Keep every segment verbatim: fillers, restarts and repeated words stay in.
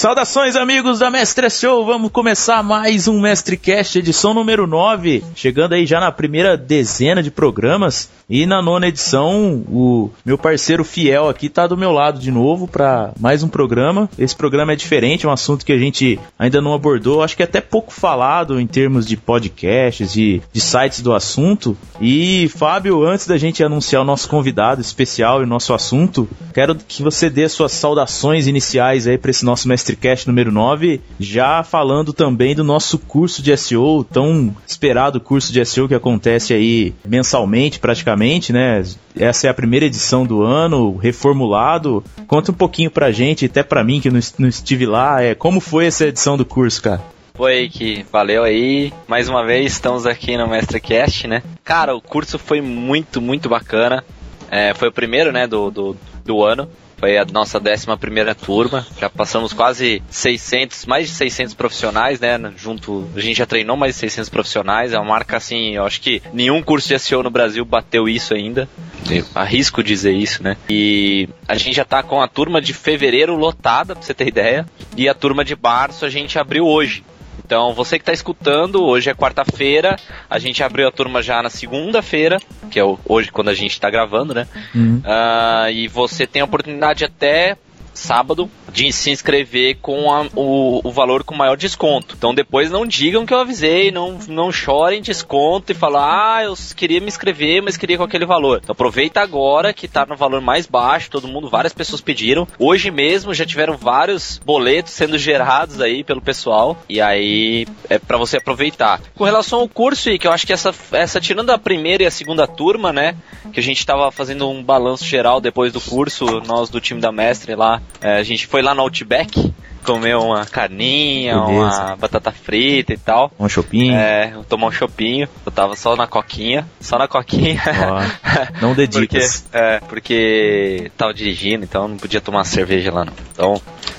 Saudações, amigos da Mestre Show, vamos começar mais um MestreCast, edição número nove, chegando aí já na primeira dezena de programas, e na nona edição, o meu parceiro fiel aqui tá do meu lado de novo para mais um programa. Esse programa é diferente, é um assunto que a gente ainda não abordou, acho que é até pouco falado em termos de podcasts, de, de sites do assunto. E Fábio, antes da gente anunciar o nosso convidado especial e o nosso assunto, quero que você dê suas saudações iniciais aí para esse nosso MestreCast número nove, já falando também do nosso curso de S E O, tão esperado curso de S E O que acontece aí mensalmente praticamente, né? Essa é a primeira edição do ano, reformulado. Conta um pouquinho pra gente, até pra mim que não, não estive lá, é, como foi essa edição do curso, cara? Foi, que valeu aí, mais uma vez estamos aqui no MestreCast, né? Cara, o curso foi muito, muito bacana, é, foi o primeiro, né, do, do, do ano. Foi a nossa décima primeira turma, já passamos quase seiscentos, mais de seiscentos profissionais, né, junto, a gente já treinou mais de seiscentos profissionais, é uma marca assim, eu acho que nenhum curso de S E O no Brasil bateu isso ainda, eu arrisco dizer isso, né, e a gente já tá com a turma de fevereiro lotada, pra você ter ideia, e a turma de março a gente abriu hoje. Então, você que está escutando, hoje é quarta-feira, a gente abriu a turma já na segunda-feira, que é o, hoje quando a gente está gravando, né? Uhum. Uh, e você tem a oportunidade até sábado de se inscrever com a, o, o valor com maior desconto. Então depois não digam que eu avisei, não, não chorem desconto e falam, ah, eu queria me inscrever, mas queria com aquele valor. Então aproveita agora que tá no valor mais baixo, todo mundo, várias pessoas pediram. Hoje mesmo já tiveram vários boletos sendo gerados aí pelo pessoal, e aí é pra você aproveitar. Com relação ao curso, que eu acho que essa, essa tirando a primeira e a segunda turma, né, que a gente tava fazendo um balanço geral depois do curso, nós do time da Mestre lá, é, a gente foi lá no Outback, comer uma carninha, beleza, uma batata frita e tal. Um chopinho. É, tomar um chopinho. Eu tava só na coquinha, só na coquinha. Oh, não dedicas. porque, é, porque tava dirigindo, então não podia tomar cerveja lá não. Então,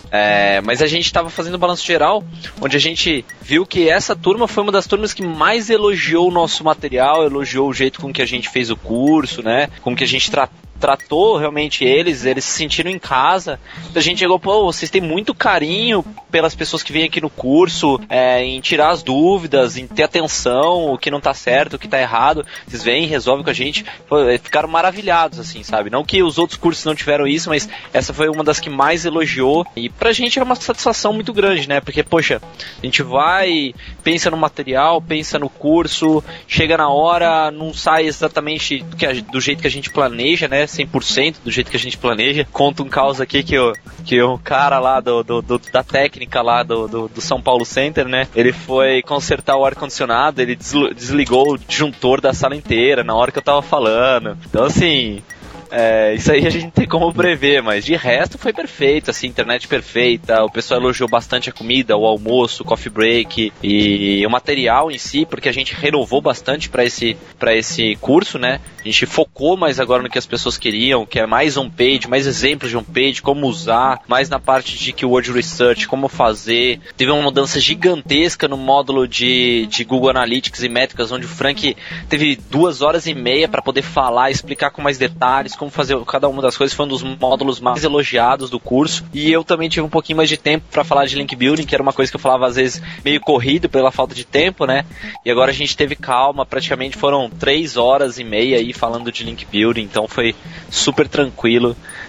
é, mas a gente tava fazendo um balanço geral, onde a gente viu que essa turma foi uma das turmas que mais elogiou o nosso material, elogiou o jeito com que a gente fez o curso, né? Com que a gente tratou tratou realmente eles, eles se sentiram em casa. A gente chegou, pô, vocês têm muito carinho pelas pessoas que vêm aqui no curso, é, em tirar as dúvidas, em ter atenção, o que não tá certo, o que tá errado, vocês vêm e resolvem com a gente. Pô, ficaram maravilhados, assim, sabe? Não que os outros cursos não tiveram isso, mas essa foi uma das que mais elogiou, e pra gente é uma satisfação muito grande, né? Porque, poxa, a gente vai, pensa no material, pensa no curso, chega na hora, não sai exatamente do, que a, do jeito que a gente planeja, né? cem por cento do jeito que a gente planeja. Conta um caos aqui que o, que o cara lá do, do, do, da técnica lá do, do, do São Paulo Center, né? Ele foi consertar o ar-condicionado, ele desligou o disjuntor da sala inteira na hora que eu tava falando. Então, assim, é, isso aí a gente não tem como prever, mas de resto foi perfeito, assim, internet perfeita, o pessoal elogiou bastante a comida, o almoço, o coffee break e o material em si, porque a gente renovou bastante para esse, para esse curso, né? A gente focou mais agora no que as pessoas queriam, que é mais on-page, mais exemplos de on-page, como usar, mais na parte de keyword research, como fazer. Teve uma mudança gigantesca no módulo de, de Google Analytics e métricas, onde o Frank teve duas horas e meia para poder falar, explicar com mais detalhes, como fazer cada uma das coisas. Foi um dos módulos mais elogiados do curso. E eu também tive um pouquinho mais de tempo para falar de link building, que era uma coisa que eu falava às vezes meio corrido pela falta de tempo, né? E agora a gente teve calma, praticamente foram três horas e meia aí falando de link building, então foi super tranquilo.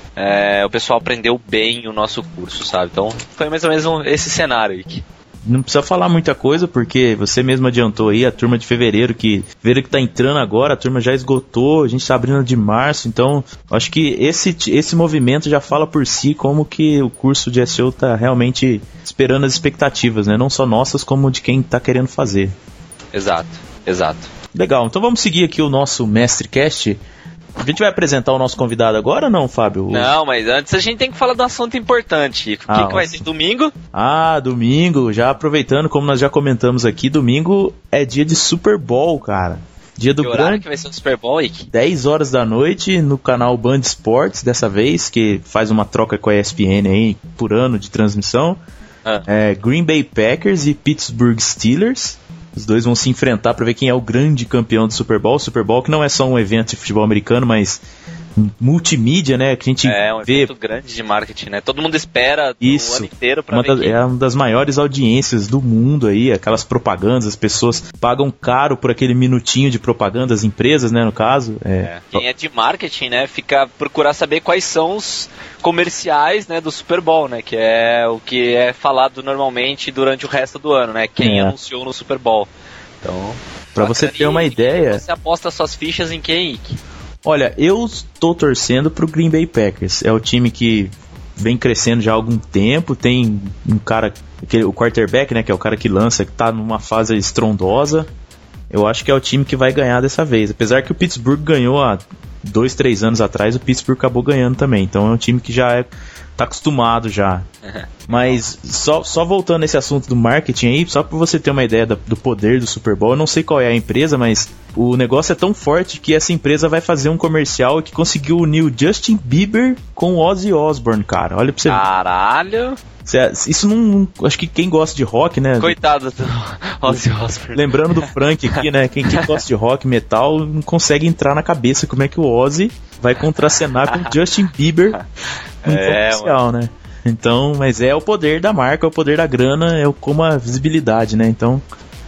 É, o pessoal aprendeu bem o nosso curso, sabe? Então foi mais ou menos um, esse cenário aí. Não precisa falar muita coisa, porque você mesmo adiantou aí a turma de fevereiro, que fevereiro que tá entrando agora, a turma já esgotou, a gente tá abrindo de março, então acho que esse, esse movimento já fala por si como que o curso de S E O tá realmente esperando as expectativas, né? Não só nossas, como de quem tá querendo fazer. Exato, exato. Legal, então vamos seguir aqui o nosso MestreCast. A gente vai apresentar o nosso convidado agora ou não, Fábio? Não, mas antes a gente tem que falar de um assunto importante. O ah, que, que vai ser domingo? Ah, domingo, já aproveitando, como nós já comentamos aqui, domingo é dia de Super Bowl, cara. Dia do que horário grande... que vai ser o Super Bowl, Ike? dez horas da noite no canal Band Esportes, dessa vez, que faz uma troca com a E S P N aí por ano de transmissão. Ah. É, Green Bay Packers e Pittsburgh Steelers. Os dois vão se enfrentar para ver quem é o grande campeão do Super Bowl. O Super Bowl que não é só um evento de futebol americano, mas multimídia, né? Que a gente é um vê... evento grande de marketing, né? Todo mundo espera Isso. o ano inteiro pra uma ver das, que... É uma das maiores audiências do mundo aí, aquelas propagandas, as pessoas pagam caro por aquele minutinho de propaganda, as empresas, né, no caso. É. É. Quem é de marketing, né, fica procurar saber quais são os comerciais, né, do Super Bowl, né, que é o que é falado normalmente durante o resto do ano, né, quem É. anunciou no Super Bowl. Então, pra você ter uma ideia... Você aposta suas fichas em quem, Ike? Olha, eu estou torcendo pro Green Bay Packers. É o time que vem crescendo já há algum tempo. Tem um cara, aquele, o quarterback, né, que é o cara que lança, que tá numa fase estrondosa. Eu acho que é o time que vai ganhar dessa vez. Apesar que o Pittsburgh ganhou há dois, três anos atrás, o Pittsburgh acabou ganhando também. Então é um time que já é, tá acostumado já. Mas só, só voltando nesse assunto do marketing aí, só pra você ter uma ideia do, do poder do Super Bowl, eu não sei qual é a empresa, mas o negócio é tão forte que essa empresa vai fazer um comercial que conseguiu unir o Justin Bieber com o Ozzy Osbourne, cara. Olha pra você ver. Caralho! Isso não... Acho que quem gosta de rock, né? Coitado do Ozzy Osbourne. Lembrando do Frank aqui, né? Quem, quem gosta de rock, metal, não consegue entrar na cabeça como é que o Ozzy vai contracenar com o Justin Bieber no É, comercial, né? Então, mas é o poder da marca, é o poder da grana, é como a visibilidade, né? Então,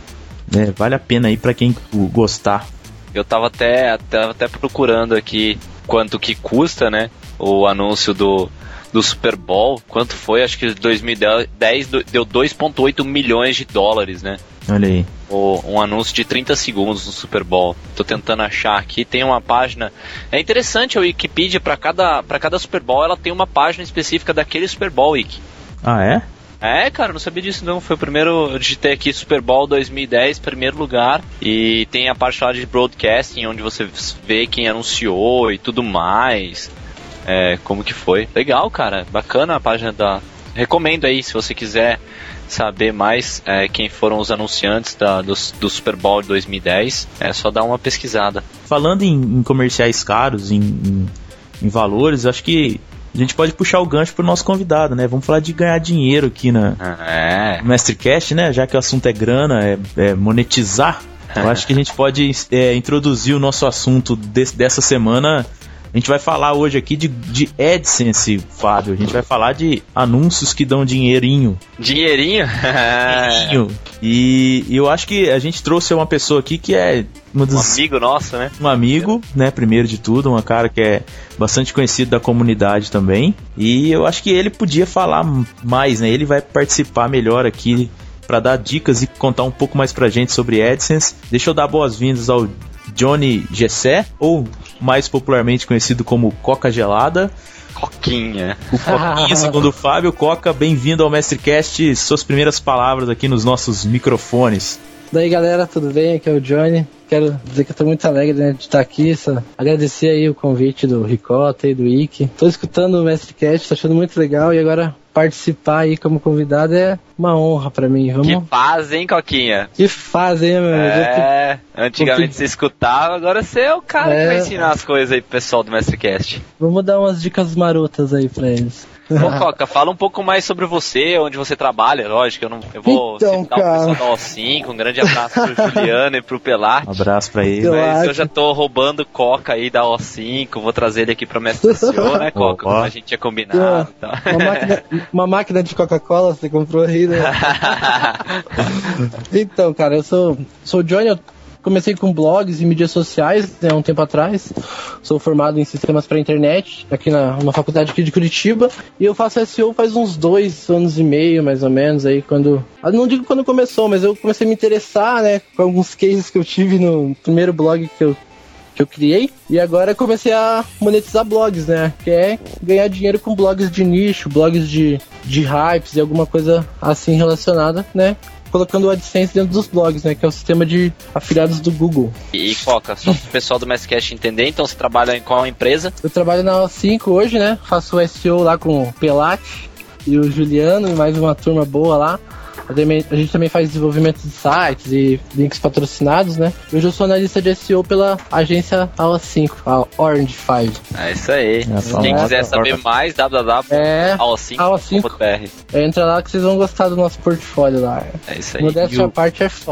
é, vale a pena aí pra quem gostar. Eu tava até, tava até procurando aqui quanto que custa, né? O anúncio do, do Super Bowl. Quanto foi? Acho que dois mil e dez deu dois vírgula oito milhões de dólares, né? Olha aí. O, um anúncio de trinta segundos no Super Bowl. Tô tentando achar aqui. Tem uma página. É interessante a Wikipedia, para cada, pra cada Super Bowl, ela tem uma página específica daquele Super Bowl, Wiki. Ah, é? É, cara, não sabia disso não. Foi o primeiro. Eu digitei aqui Super Bowl dois mil e dez, primeiro lugar. E tem a parte lá de broadcasting, onde você vê quem anunciou e tudo mais. É, como que foi. Legal, cara. Bacana a página da. Recomendo aí, se você quiser saber mais é, quem foram os anunciantes da, do, do Super Bowl de dois mil e dez, é só dar uma pesquisada. Falando em, em comerciais caros, em, em, em valores, acho que a gente pode puxar o gancho pro nosso convidado, né? Vamos falar de ganhar dinheiro aqui na é. no MestreCast, né? Já que o assunto é grana, é, é monetizar. Eu acho que a gente pode é, introduzir o nosso assunto de, dessa semana. A gente vai falar hoje aqui de, de AdSense, Fábio. A gente vai falar de anúncios que dão dinheirinho. Dinheirinho? Dinheirinho. E, e eu acho que a gente trouxe uma pessoa aqui que é... Uma dos, um amigo nosso, né? Um amigo, né? Primeiro de tudo. Um cara que é bastante conhecido da comunidade também. E eu acho que ele podia falar mais, né? Ele vai participar melhor aqui para dar dicas e contar um pouco mais pra gente sobre AdSense. Deixa eu dar boas-vindas ao Johnny Gessé, ou mais popularmente conhecido como Coca Gelada. Coquinha. O Coquinha, segundo o Fábio. Coca, bem-vindo ao MestreCast. Suas primeiras palavras aqui nos nossos microfones. Daí, galera, tudo bem? Aqui é o Johnny. Quero dizer que eu tô muito alegre, né, de estar aqui. Só agradecer aí o convite do Ricota e do Ike. Tô escutando o MestreCast, tô achando muito legal. E agora participar aí como convidado é uma honra pra mim. Vamos... Que faz, hein, Coquinha? Que faz, hein, meu? É, antigamente você escutava, agora você é o cara é... que vai ensinar as coisas aí pro pessoal do MestreCast. Vamos dar umas dicas marotas aí pra eles. Ô, Coca, fala um pouco mais sobre você, onde você trabalha, lógico, eu, não, eu vou então, citar cara... o pessoal da O cinco, um grande abraço pro Juliano e pro Pelati. Um abraço pra ele. Mas eu já tô roubando Coca aí da O cinco, vou trazer ele aqui pra Mestre S E O, né, Coca, como a gente tinha combinado. Tá. Uma, máquina, uma máquina de Coca-Cola você comprou aí, né? Então, cara, eu sou, sou o Johnny, eu comecei com blogs e mídias sociais, né, um tempo atrás. Sou formado em sistemas para internet, aqui na uma faculdade aqui de Curitiba. E eu faço S E O faz uns dois anos e meio, mais ou menos, aí quando... Não digo quando começou, mas eu comecei a me interessar, né, com alguns cases que eu tive no primeiro blog que eu, que eu criei. E agora comecei a monetizar blogs, né, que é ganhar dinheiro com blogs de nicho, blogs de, de hypes e alguma coisa assim relacionada, né, colocando o AdSense dentro dos blogs, né, que é o sistema de afiliados do Google. E, Coca, só para o pessoal do MestreCast entender, então você trabalha em qual empresa? Eu trabalho na O cinco hoje, né, faço o S E O lá com o Pelati e o Juliano e mais uma turma boa lá. A gente também faz desenvolvimento de sites e links patrocinados, né? Hoje eu sou analista de S E O pela agência A O cinco, a Orange cinco. É isso aí. É, Quem quiser saber mais, w w w ponto a o cinco ponto b r. É, entra lá que vocês vão gostar do nosso portfólio lá. É isso aí. Modéstia à parte é foda.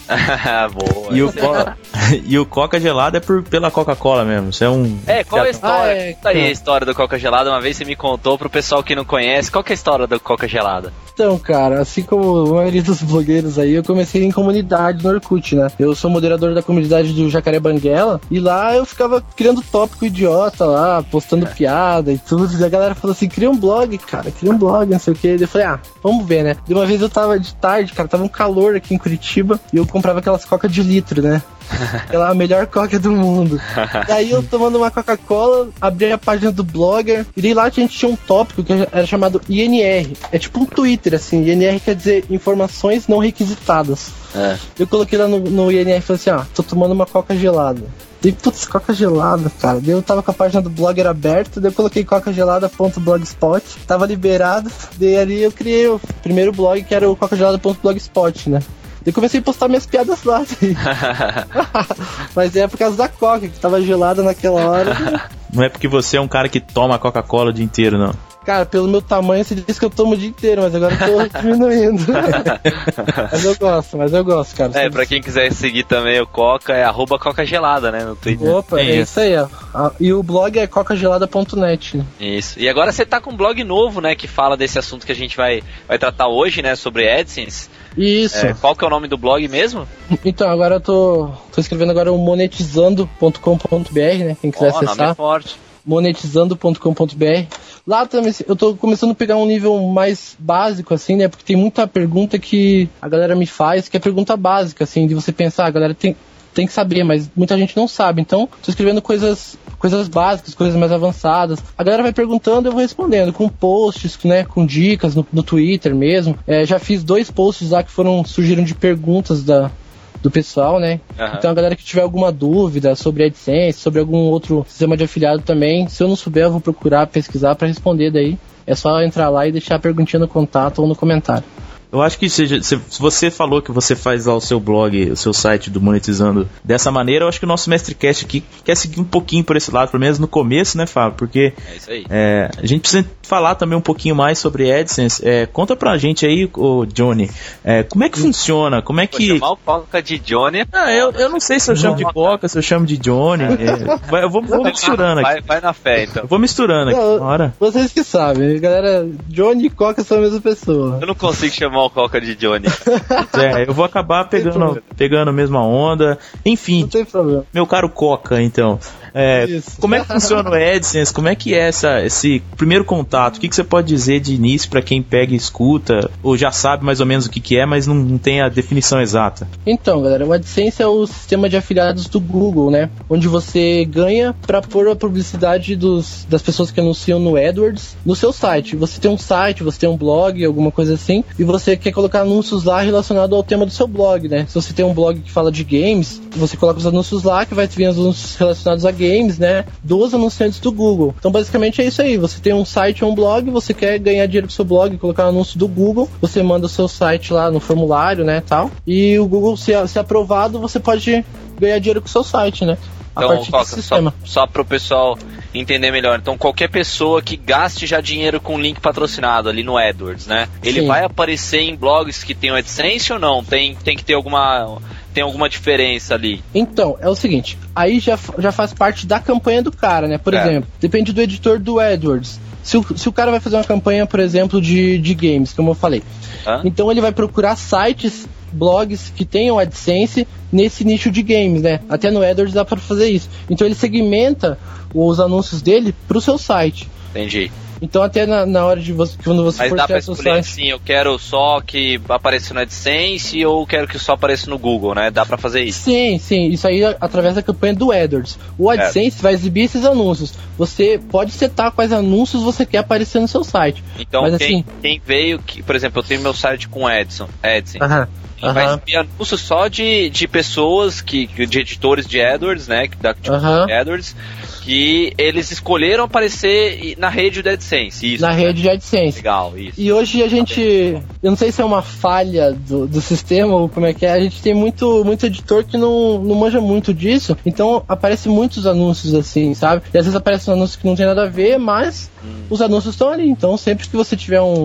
Boa. E o, co... e o Coca gelado é por, pela Coca-Cola mesmo. Isso é um. É, qual é a história? Ah, é, Conta aí a história do Coca gelada. Uma vez você me contou, pro pessoal que não conhece, qual que é a história do Coca gelada? Então, cara, assim como a maioria dos blogueiros aí, eu comecei em comunidade no Orkut, né? Eu sou moderador da comunidade do Jacaré Banguela, e lá eu ficava criando tópico idiota lá, postando piada e tudo, e a galera falou assim, cria um blog, cara, cria um blog, não sei o que. Eu falei, ah, vamos ver, né? De uma vez eu tava de tarde, cara, tava um calor aqui em Curitiba, e eu comprava aquelas coca de litro, né? Aquela a melhor coca do mundo. E aí eu tomando uma Coca-Cola, abri a página do Blogger, e lá a gente tinha um tópico que era chamado I N R. É tipo um Twitter, assim. I N R quer dizer informações não requisitadas. É. Eu coloquei lá no, no I N R e falei assim, ah, tô tomando uma Coca gelada. Daí, putz, Coca gelada, cara. Daí eu tava com a página do Blogger aberta, daí eu coloquei coca gelada ponto blogspot, tava liberado, daí ali eu criei o primeiro blog que era o coca gelada ponto blogspot, né? Eu comecei a postar minhas piadas lá. Mas é por causa da Coca, que tava gelada naquela hora. Não é porque você é um cara que toma Coca-Cola o dia inteiro, não. Cara, pelo meu tamanho, você disse que eu tomo o dia inteiro, mas agora eu tô diminuindo. Mas eu gosto, mas eu gosto, cara. É, pra quem quiser seguir também o Coca, é arroba Coca Gelada, né, no Twitter. Opa, é isso aí, ó. E o blog é coca gelada ponto net. Né? Isso. E agora você tá com um blog novo, né, que fala desse assunto que a gente vai, vai tratar hoje, né, sobre AdSense. Isso. É, qual que é o nome do blog mesmo? Então, agora eu tô, tô escrevendo agora o monetizando ponto com ponto b r, né, quem quiser oh, acessar. Nome é forte. monetizando ponto com ponto b r. Lá também eu tô começando a pegar um nível mais básico, assim, né? Porque tem muita pergunta que a galera me faz, que é pergunta básica, assim, de você pensar, a galera tem, tem que saber, mas muita gente não sabe. Então, tô escrevendo coisas, coisas básicas, coisas mais avançadas. A galera vai perguntando, eu vou respondendo, com posts, né? Com dicas no, no Twitter mesmo. É, já fiz dois posts lá que foram, surgiram de perguntas da... do pessoal, né? Uhum. Então a galera que tiver alguma dúvida sobre AdSense, sobre algum outro sistema de afiliado também, se eu não souber, eu vou procurar pesquisar para responder daí. É só entrar lá e deixar a perguntinha no contato ou no comentário. Eu acho que seja, se você falou que você faz lá o seu blog, o seu site do Monetizando dessa maneira, eu acho que o nosso MestreCast aqui quer seguir um pouquinho por esse lado, pelo menos no começo, né, Fábio? Porque é isso aí. É, a gente precisa falar também um pouquinho mais sobre AdSense. É, conta pra gente aí, ô Johnny, é, como é que funciona? Como é que... Vou chamar o Coca de Johnny. Ah, eu, eu não sei se eu chamo de Coca, se eu chamo de Johnny. É, vai, eu vou, vou misturando aqui. Vai, vai na fé, então. Eu vou misturando aqui. Não, hora. Vocês que sabem, galera, Johnny e Coca são a mesma pessoa. Eu não consigo chamar o Coca de Johnny. É, eu vou acabar pegando, pegando a mesma onda. Enfim, não tem problema. Meu caro Coca, então, é, como é que funciona o AdSense? Como é que é essa, esse primeiro contato? O que, que você pode dizer de início para quem pega e escuta, ou já sabe mais ou menos o que, que é, mas não, não tem a definição exata? Então, galera, o AdSense é o sistema de afiliados do Google, né? Onde você ganha para pôr a publicidade dos, das pessoas que anunciam no AdWords no seu site. Você tem um site, você tem um blog, alguma coisa assim, e você quer colocar anúncios lá relacionado ao tema do seu blog, né? Se você tem um blog que fala de games, você coloca os anúncios lá, que vai vir os anúncios relacionados a games, né? Dos anunciantes do Google. Então, basicamente é isso aí. Você tem um site ou um blog, você quer ganhar dinheiro pro seu blog, colocar um anúncio do Google, você manda o seu site lá no formulário, né, tal. E o Google, se, se aprovado, você pode ganhar dinheiro com o seu site, né? A então, partir Coca, desse sistema. Só, só pro pessoal entender melhor. Então, qualquer pessoa que gaste já dinheiro com link patrocinado ali no AdWords, né? Ele Sim. vai aparecer em blogs que tem o AdSense ou não? Tem, tem que ter alguma... Tem alguma diferença ali? Então, é o seguinte, aí já, já faz parte da campanha do cara, né? Por é. exemplo, depende do editor do AdWords. Se o, se o cara vai fazer uma campanha, por exemplo, de, de games, como eu falei. Hã? Então ele vai procurar sites, blogs que tenham AdSense nesse nicho de games, né? Até no AdWords dá para fazer isso. Então ele segmenta os anúncios dele pro seu site. Entendi. Então até na, na hora de você, quando você Mas for dá criar pra seu escolher site... assim, eu quero só que apareça no AdSense ou quero que só apareça no Google, né? Dá pra fazer isso? Sim, sim, isso aí através da campanha do AdWords. O AdSense é. vai exibir esses anúncios. Você pode setar quais anúncios você quer aparecer no seu site. Então Mas, quem, assim... quem veio, que, por exemplo, eu tenho meu site com Edson, AdSense. Aham. Uhum. Vai exibir anúncio só de, de pessoas, que, de editores de AdWords, né? Da, de uhum. AdWords, que eles escolheram aparecer na rede do AdSense. Isso, na né? rede de AdSense. Legal, isso. E hoje a gente, eu não sei se é uma falha do, do sistema ou como é que é, a gente tem muito, muito editor que não, não manja muito disso, então aparecem muitos anúncios assim, sabe? E às vezes aparecem um anúncios que não tem nada a ver, mas hum. os anúncios estão ali, então sempre que você tiver um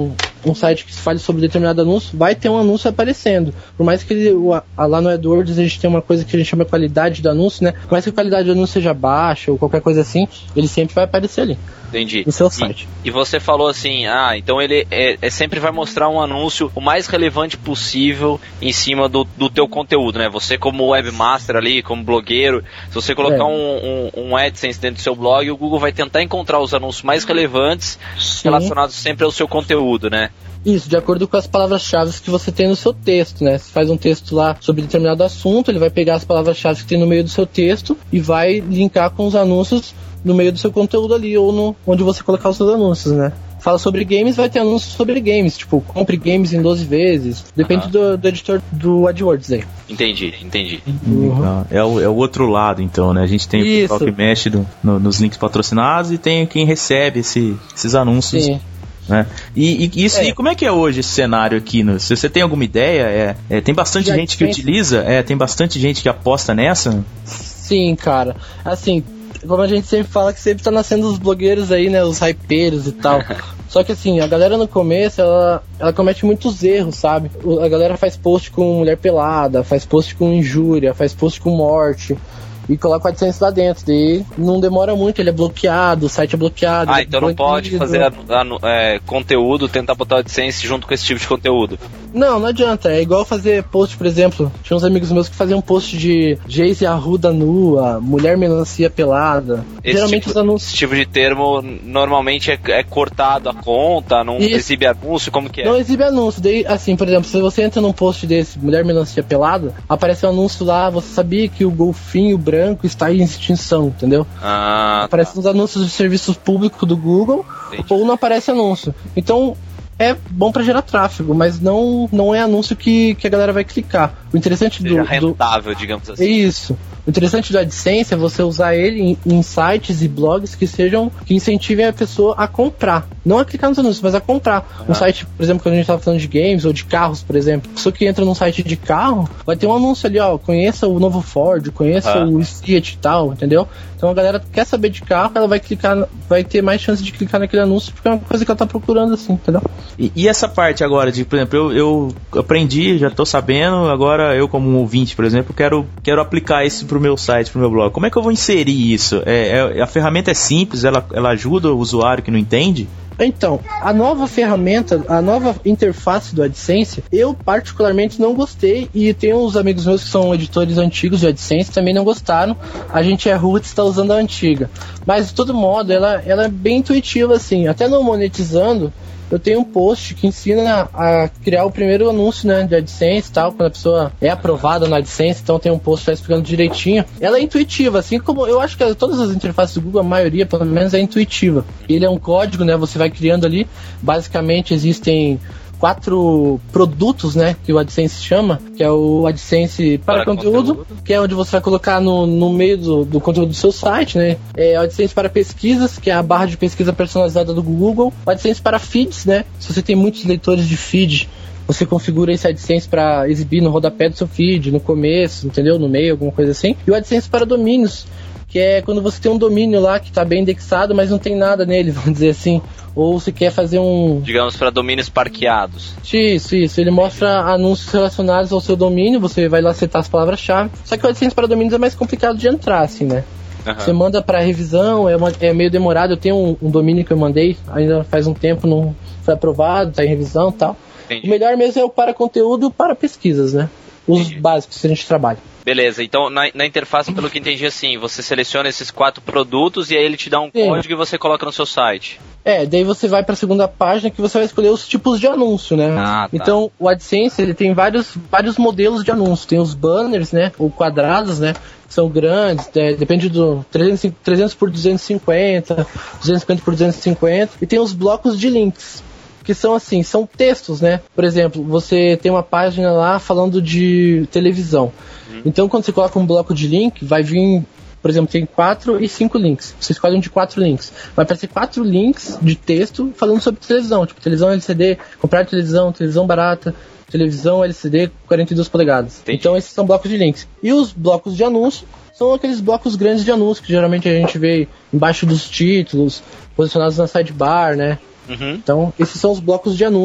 um site que fale sobre determinado anúncio, vai ter um anúncio aparecendo. Por mais que ele, o, a, lá no AdWords a gente tem uma coisa que a gente chama de qualidade do anúncio, né? Por mais que a qualidade do anúncio seja baixa ou qualquer coisa assim, ele sempre vai aparecer ali. Entendi. No seu site. E, e você falou assim, ah, então ele é, é sempre vai mostrar um anúncio o mais relevante possível em cima do, do teu conteúdo, né? Você como webmaster ali, como blogueiro, se você colocar é. um, um, um AdSense dentro do seu blog, o Google vai tentar encontrar os anúncios mais relevantes Sim. relacionados sempre ao seu conteúdo, né? Isso, de acordo com as palavras-chave que você tem no seu texto, né? Você faz um texto lá sobre determinado assunto, ele vai pegar as palavras-chave que tem no meio do seu texto e vai linkar com os anúncios no meio do seu conteúdo ali, ou no, onde você colocar os seus anúncios, né? Fala sobre games, vai ter anúncios sobre games, tipo, compre games em doze vezes. Depende uhum. do, do editor do AdWords aí. Entendi, entendi. Uhum. É, o, é o outro lado, então, né? A gente tem Isso. o pessoal que mexe do, no, nos links patrocinados e tem quem recebe esse, esses anúncios. Sim. Né? E, e, isso, é. e como é que é hoje esse cenário aqui? No, se você tem alguma ideia, é, é, tem bastante Já gente que pensa. utiliza? É, tem bastante gente que aposta nessa? Sim, cara. Assim, como a gente sempre fala que sempre tá nascendo os blogueiros aí, né? Os hypeiros e tal. Só que assim, a galera no começo, ela, ela comete muitos erros, sabe? A galera faz post com mulher pelada, faz post com injúria, faz post com morte. E coloca o AdSense lá dentro, daí não demora muito, ele é bloqueado, o site é bloqueado. Ah, então não pode fazer a, a, é, conteúdo, tentar botar o AdSense junto com esse tipo de conteúdo. Não, não adianta, é igual fazer post, por exemplo, tinha uns amigos meus que faziam post de Geise Arruda nua, mulher melancia pelada. Esse Geralmente tipo, os anúncios... esse tipo de termo normalmente é, é cortado a conta, não Isso. exibe anúncio, como que é? Não exibe anúncio, daí assim, por exemplo, se você entra num post desse, mulher melancia pelada, aparece um anúncio lá, você sabia que o golfinho branco branco está em extinção, entendeu? Ah, aparece tá. nos anúncios de serviços públicos do Google. Entendi. Ou não aparece anúncio. Então é bom para gerar tráfego, mas não, não é anúncio que, que a galera vai clicar. O interessante Seja do, rentável, do... digamos assim. É isso. O interessante do AdSense é você usar ele em, em sites e blogs que sejam, que incentivem a pessoa a comprar. Não a clicar nos anúncios, mas a comprar. Uhum. Um site, por exemplo, quando a gente estava falando de games ou de carros, por exemplo. A pessoa que entra num site de carro, vai ter um anúncio ali, ó, conheça o novo Ford, conheça uhum. o Fiat e tal, entendeu? Então a galera quer saber de carro, ela vai clicar, vai ter mais chance de clicar naquele anúncio, porque é uma coisa que ela tá procurando assim, entendeu? E, e essa parte agora, de, por exemplo, eu, eu aprendi, já tô sabendo, agora eu como um ouvinte, por exemplo, quero, quero aplicar isso pro meu site, pro meu blog. Como é que eu vou inserir isso? É, é, a ferramenta é simples, ela, ela ajuda o usuário que não entende? Então, a nova ferramenta, a nova interface do AdSense, eu particularmente não gostei, e tem uns amigos meus que são editores antigos de AdSense também não gostaram. A gente é roots, está usando a antiga. Mas de todo modo, ela, ela é bem intuitiva assim. Até no Monetizando, eu tenho um post que ensina a criar o primeiro anúncio, né, de AdSense e tal, quando a pessoa é aprovada no AdSense, então tem um post lá explicando direitinho. Ela é intuitiva, assim como eu acho que todas as interfaces do Google, a maioria pelo menos é intuitiva. Ele é um código, né, você vai criando ali, basicamente existem quatro produtos, né, que o AdSense chama, que é o AdSense para, para conteúdo, conteúdo, que é onde você vai colocar no, no meio do, do conteúdo do seu site, né, é o AdSense para pesquisas, que é a barra de pesquisa personalizada do Google, o AdSense para feeds, né, se você tem muitos leitores de feed, você configura esse AdSense para exibir no rodapé do seu feed, no começo, entendeu, no meio, alguma coisa assim, e o AdSense para domínios, que é quando você tem um domínio lá que está bem indexado, mas não tem nada nele, vamos dizer assim. Ou você quer fazer um... digamos, para domínios parqueados. Isso, isso. Ele mostra anúncios relacionados ao seu domínio, você vai lá setar as palavras-chave. Só que o AdSense para domínios é mais complicado de entrar, assim, né? Uhum. Você manda para revisão, é, uma, é meio demorado. Eu tenho um, um domínio que eu mandei, ainda faz um tempo, não foi aprovado, está em revisão e tal. Entendi. O melhor mesmo é o para conteúdo e o para pesquisas, né? Os Entendi. básicos que a gente trabalha. Beleza, então na, na interface, pelo que entendi, assim, você seleciona esses quatro produtos e aí ele te dá um Sim. código e você coloca no seu site. É, daí você vai para a segunda página que você vai escolher os tipos de anúncio, né? Ah, tá. Então o AdSense, ele tem vários, vários modelos de anúncio. Tem os banners, né? Ou quadrados, né? São grandes, é, depende do trezentos por duzentos e cinquenta, duzentos e cinquenta por duzentos e cinquenta. E tem os blocos de links, que são assim, são textos, né? Por exemplo, você tem uma página lá falando de televisão. Uhum. Então, quando você coloca um bloco de link, vai vir, por exemplo, tem quatro e cinco links. Você escolhe um de quatro links. Vai aparecer quatro links de texto falando sobre televisão, tipo televisão L C D, comprar televisão, televisão barata, televisão L C D quarenta e duas polegadas. Entendi. Então, esses são blocos de links. E os blocos de anúncio são aqueles blocos grandes de anúncio que geralmente a gente vê embaixo dos títulos, posicionados na sidebar, né? Uhum. Então, esses são os blocos de anúncio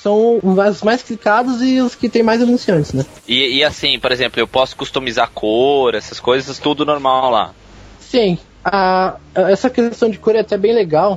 são os mais clicados e os que tem mais anunciantes, né? E, e assim, por exemplo, eu posso customizar cor, essas coisas, tudo normal lá. Sim, a, essa questão de cor é até bem legal,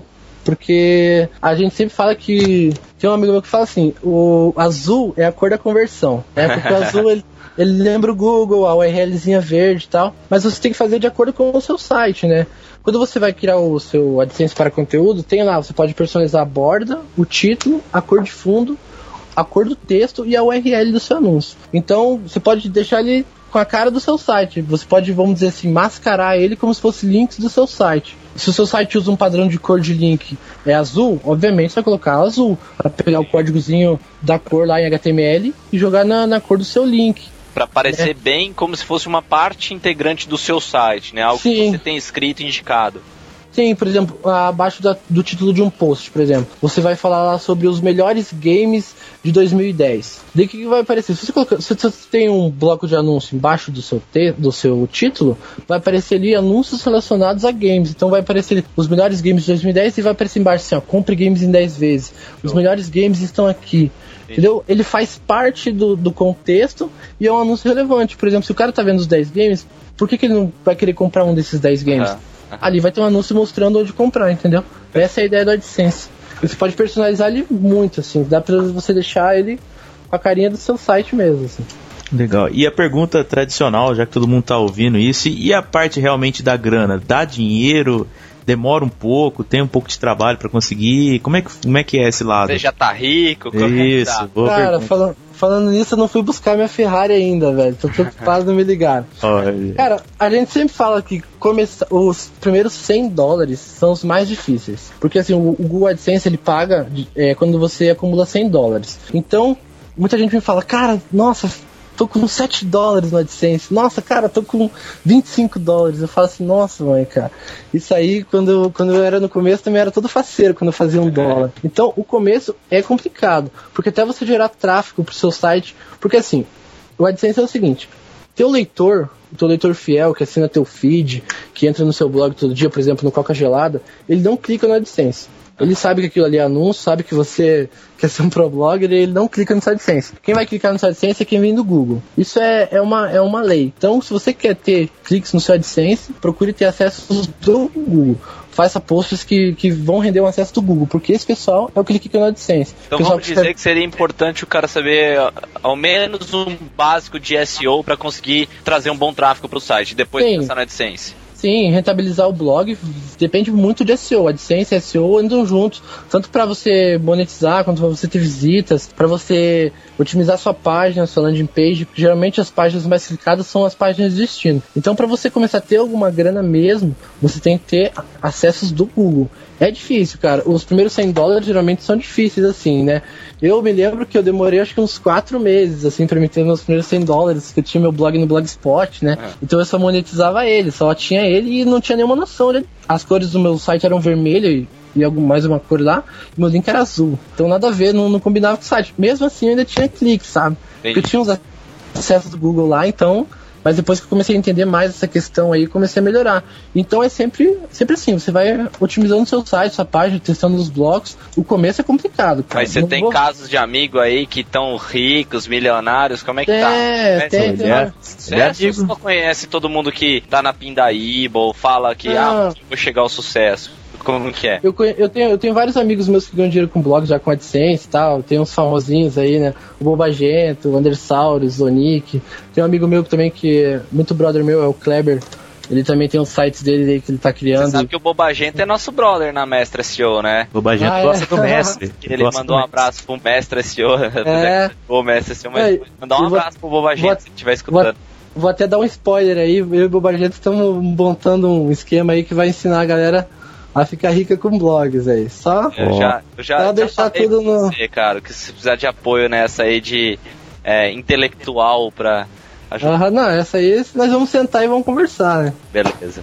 porque a gente sempre fala que... Tem um amigo meu que fala assim, o azul é a cor da conversão, né? Porque o azul, ele, ele lembra o Google, a URLzinha verde e tal, mas você tem que fazer de acordo com o seu site, né? Quando você vai criar o seu AdSense para conteúdo, tem lá, você pode personalizar a borda, o título, a cor de fundo, a cor do texto e a U R L do seu anúncio. Então, você pode deixar ele com a cara do seu site. Você pode, vamos dizer assim, mascarar ele como se fosse links do seu site. Se o seu site usa um padrão de cor de link é azul, obviamente você vai colocar azul, para pegar o códigozinho da cor lá em H T M L e jogar na, na cor do seu link. Para parecer é. bem como se fosse uma parte integrante do seu site, né? Algo Sim. que você tem escrito e indicado. Sim, por exemplo, abaixo da, do título de um post, por exemplo, você vai falar lá sobre os melhores games de dois mil e dez. Daí o que, que vai aparecer? Se você, colocar, se você tem um bloco de anúncio embaixo do seu, te, do seu título, vai aparecer ali anúncios relacionados a games. Então vai aparecer os melhores games de dois mil e dez e vai aparecer embaixo assim, ó, compre games em dez vezes. Os melhores games estão aqui. Entendeu? Ele faz parte do, do contexto e é um anúncio relevante. Por exemplo, se o cara tá vendo os dez games, por que, que ele não vai querer comprar um desses dez games? Uhum. Ali vai ter um anúncio mostrando onde comprar, entendeu? Essa é a ideia do AdSense. Você pode personalizar ele muito, assim. Dá pra você deixar ele com a carinha do seu site mesmo, assim. Legal. E a pergunta tradicional, já que todo mundo tá ouvindo isso, e a parte realmente da grana? Dá dinheiro? Demora um pouco? Tem um pouco de trabalho pra conseguir? Como é que, como é, que é esse lado? Você já tá rico? Como isso, é que tá? boa Cara, pergunta. falando, falando nisso, eu não fui buscar minha Ferrari ainda, velho. Tô preocupado, não me ligaram. Olha. Cara, a gente sempre fala que começa, os primeiros cem dólares são os mais difíceis. Porque assim, o, o Google AdSense, ele paga é, quando você acumula cem dólares. Então, muita gente me fala, cara, nossa... tô com sete dólares no AdSense. Nossa, cara, tô com vinte e cinco dólares. Eu falo assim, nossa, mãe, cara. Isso aí, quando eu, quando eu era no começo, também era todo faceiro quando eu fazia um dólar. Então, o começo é complicado. Porque até você gerar tráfego pro seu site... Porque assim, o AdSense é o seguinte. Teu leitor, o teu leitor fiel, que assina teu feed, que entra no seu blog todo dia, por exemplo, no Coca Gelada, ele não clica no AdSense. Ele sabe que aquilo ali é anúncio, sabe que você quer ser um pro-blogger e ele não clica no AdSense. Quem vai clicar no AdSense é quem vem do Google. Isso é, é, uma, é uma lei. Então, se você quer ter cliques no seu AdSense, procure ter acessos do Google. Faça posts que, que vão render um acesso do Google, porque esse pessoal é o que clica no AdSense. Então vamos dizer que, quer... que seria importante o cara saber ao menos um básico de S E O para conseguir trazer um bom tráfego para o site, depois Sim. pensar no AdSense. Sim, rentabilizar o blog depende muito de S E O. AdSense e S E O andam juntos, tanto para você monetizar, quanto para você ter visitas, para você otimizar sua página, sua landing page, porque geralmente as páginas mais clicadas são as páginas de destino. Então, para você começar a ter alguma grana mesmo, você tem que ter acessos do Google. É difícil, cara. Os primeiros cem dólares geralmente são difíceis, assim, né? Eu me lembro que eu demorei acho que uns quatro meses, assim, pra me ter meus primeiros cem dólares, que eu tinha meu blog no Blogspot, né? É. Então eu só monetizava ele, só tinha ele e não tinha nenhuma noção, né? As cores do meu site eram vermelho e, e algum, mais uma cor lá, e meu link era azul. Então nada a ver, não, não combinava com o site. Mesmo assim eu ainda tinha clique, sabe? Entendi. Porque eu tinha uns acessos do Google lá, então... Mas depois que eu comecei a entender mais essa questão aí, comecei a melhorar. Então é sempre, sempre assim, você vai otimizando o seu site, sua página, testando os blocos. O começo é complicado, cara. Mas você não tem vou... casos de amigo aí que estão ricos, milionários, como é que é, tá? É, tem, tem. É, você é, só conhece todo mundo que tá na Pindaíba ou fala que ah, ah vou chegar ao sucesso. Como que é? Eu, eu, tenho, eu tenho vários amigos meus que ganham dinheiro com blog, já com AdSense e tal. Tem uns famosinhos aí, né? O Bobagento, o Andersaurus, o Nick. Tem um amigo meu também que é muito brother meu, é o Kleber. Ele também tem os sites dele aí que ele tá criando. Você sabe que o Bobagento é nosso brother na Mestre S E O, né? Bobagento ah, gosta é? do mestre. Ele gosta mandou um abraço pro Mestre S E O. É. O Mestre S E O, mas é, mandar um abraço vou, pro Bobagento vou, se estiver escutando. Vou, vou até dar um spoiler aí. Eu e o Bobagento estamos montando um esquema aí que vai ensinar a galera a ficar rica com blogs aí. Só eu já, eu já, já deixar tudo no... Você, cara, que se precisar de apoio nessa aí de é, intelectual pra ajudar. Ah, não, essa aí nós vamos sentar e vamos conversar, né? Beleza.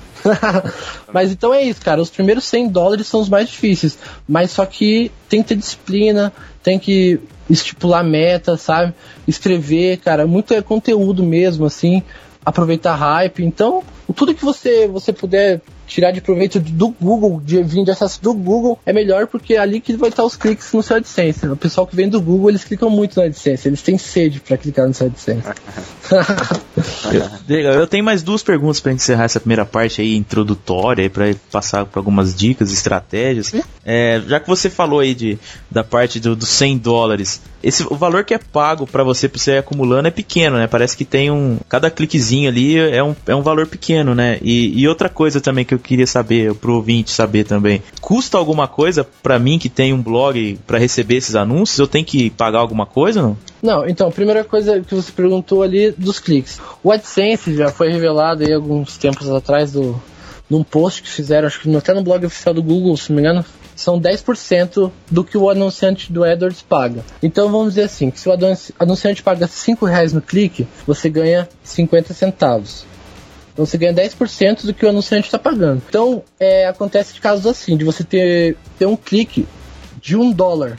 Mas então é isso, cara. Os primeiros cem dólares são os mais difíceis. Mas só que tem que ter disciplina, tem que estipular meta, sabe? Escrever, cara. Muito é conteúdo mesmo, assim. Aproveitar hype. Então, tudo que você, você puder tirar de proveito do Google, de vir de acesso do Google, é melhor porque é ali que vai estar os cliques no seu AdSense. O pessoal que vem do Google, eles clicam muito no AdSense, eles têm sede para clicar no seu AdSense. Legal, eu tenho mais duas perguntas para encerrar essa primeira parte aí, introdutória, para passar por algumas dicas, estratégias. É, já que você falou aí de, da parte do, dos cem dólares, esse, o valor que é pago para você, pra você ir acumulando é pequeno, né? Parece que tem um... Cada cliquezinho ali é um, é um valor pequeno, né? E, e outra coisa também que eu queria saber, pro ouvinte saber também, custa alguma coisa para mim que tem um blog para receber esses anúncios? Eu tenho que pagar alguma coisa ou não? Não, então, a primeira coisa que você perguntou ali dos cliques. O AdSense já foi revelado aí alguns tempos atrás do, num post que fizeram, acho que até no blog oficial do Google, se não me engano, são dez por cento do que o anunciante do AdWords paga. Então vamos dizer assim, que se o anunciante paga cinco reais no clique, você ganha cinquenta centavos. Então você ganha dez por cento do que o anunciante está pagando. Então é, acontece de casos assim, de você ter, ter um clique de um dólar.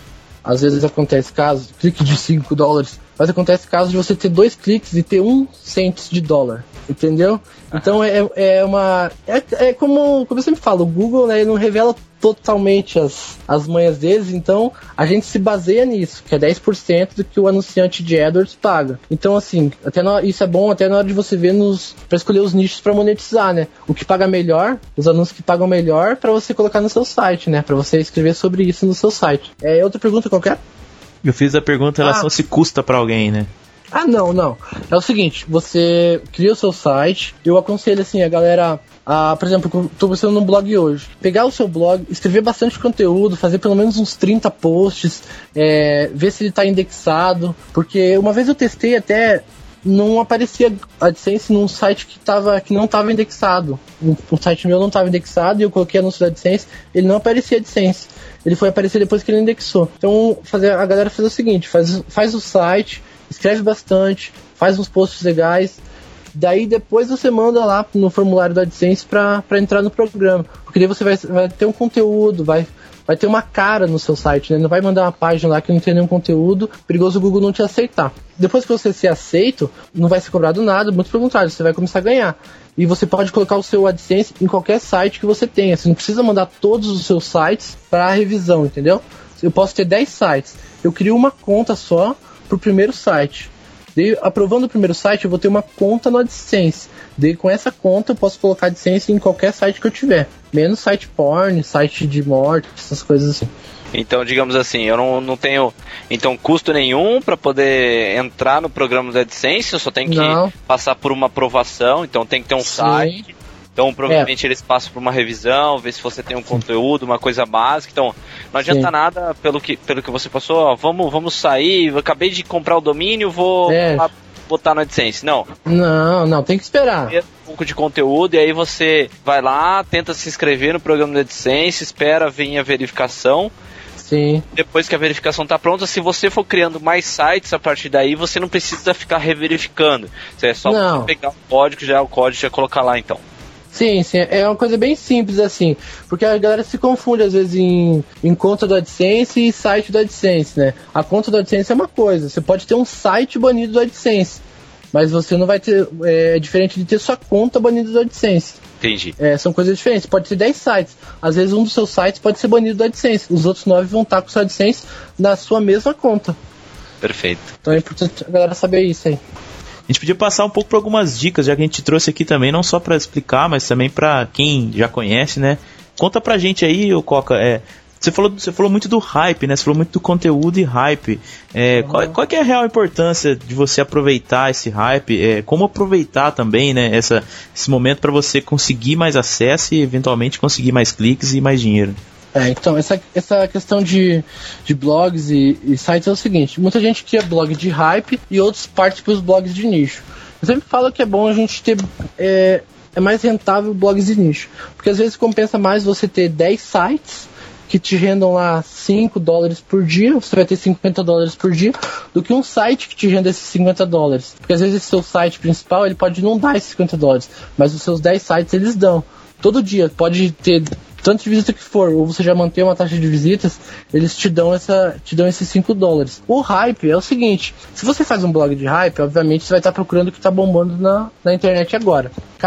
Às vezes acontece casos, clique de cinco dólares, mas acontece casos de você ter dois cliques e ter um cento de dólar, entendeu? Então é, é uma... É, é como, como eu sempre falo, o Google, né, não revela totalmente as, as manhas deles, então a gente se baseia nisso, que é dez por cento do que o anunciante de AdWords paga. Então assim, até na, isso é bom até na hora de você ver nos, para escolher os nichos para monetizar, né? O que paga melhor, os anúncios que pagam melhor para você colocar no seu site, né? Para você escrever sobre isso no seu site. É outra pergunta qualquer? Eu fiz a pergunta em relação ah. se custa para alguém, né? Ah, não, não. É o seguinte, você cria o seu site, eu aconselho assim a galera, a, por exemplo, eu tô pensando num blog hoje, pegar o seu blog, escrever bastante conteúdo, fazer pelo menos uns trinta posts, é, ver se ele tá indexado, porque uma vez eu testei até, não aparecia AdSense num site que, tava, que não estava indexado. Um, um site meu não estava indexado e eu coloquei anúncio da AdSense, ele não aparecia AdSense. Ele foi aparecer depois que ele indexou. Então fazer, a galera faz o seguinte, faz, faz o site, escreve bastante, faz uns posts legais, daí depois você manda lá no formulário do AdSense para entrar no programa, porque daí você vai, vai ter um conteúdo, vai, vai ter uma cara no seu site, né? Não vai mandar uma página lá que não tem nenhum conteúdo, perigoso o Google não te aceitar. Depois que você ser aceito, não vai ser cobrado nada, muito pelo contrário, você vai começar a ganhar. E você pode colocar o seu AdSense em qualquer site que você tenha, você não precisa mandar todos os seus sites para revisão, entendeu? Eu posso ter dez sites, eu crio uma conta só pro primeiro site. Daí, aprovando o primeiro site, eu vou ter uma conta no AdSense. Daí, com essa conta, eu posso colocar AdSense em qualquer site que eu tiver. Menos site porn, site de morte, essas coisas assim. Então, digamos assim, eu não, não tenho então custo nenhum para poder entrar no programa do AdSense, eu só tenho que não. passar por uma aprovação, então tem que ter um Sim. site. Então, provavelmente, é. eles passam por uma revisão, ver se você tem um conteúdo, uma coisa básica. Então, não adianta Sim. nada pelo que, pelo que você passou, ó, vamos, vamos sair, eu acabei de comprar o domínio, vou é. botar no AdSense. Não. Não, não, tem que esperar. Um pouco de conteúdo, e aí você vai lá, tenta se inscrever no programa do AdSense, espera vir a verificação. Sim. Depois que a verificação está pronta, se você for criando mais sites a partir daí, você não precisa ficar reverificando. É só você pegar o código, já o código já colocar lá, então. Sim, sim, é uma coisa bem simples assim, porque a galera se confunde às vezes em, em conta do AdSense e site do AdSense, né? A conta do AdSense é uma coisa, você pode ter um site banido do AdSense, mas você não vai ter, é diferente de ter sua conta banida do AdSense. Entendi. É, são coisas diferentes, pode ter dez sites, às vezes um dos seus sites pode ser banido do AdSense, os outros nove vão estar com o seu AdSense na sua mesma conta. Perfeito. Então é importante a galera saber isso aí. A gente podia passar um pouco por algumas dicas, já que a gente trouxe aqui também, não só para explicar, mas também para quem já conhece, né? Conta pra gente aí, ô Coca, é, você, falou, você falou muito do hype, né? Você falou muito do conteúdo e hype. É, uhum. qual, qual que é a real importância de você aproveitar esse hype? É, como aproveitar também, né, essa, esse momento para você conseguir mais acesso e eventualmente conseguir mais cliques e mais dinheiro? É, então, essa, essa questão de, de blogs e, e sites é o seguinte, muita gente cria blog de hype e outros partem para os blogs de nicho. Eu sempre falo que é bom a gente ter, é, é mais rentável blogs de nicho, porque às vezes compensa mais você ter dez sites que te rendam lá cinco dólares por dia, você vai ter cinquenta dólares por dia, do que um site que te renda esses cinquenta dólares. Porque às vezes esse seu site principal, ele pode não dar esses cinquenta dólares, mas os seus dez sites eles dão. Todo dia, pode ter tanto de visita que for, ou você já mantém uma taxa de visitas, eles te dão, essa, te dão esses cinco dólares. O hype é o seguinte, se você faz um blog de hype, obviamente você vai estar procurando o que está bombando na, na internet agora. Cara,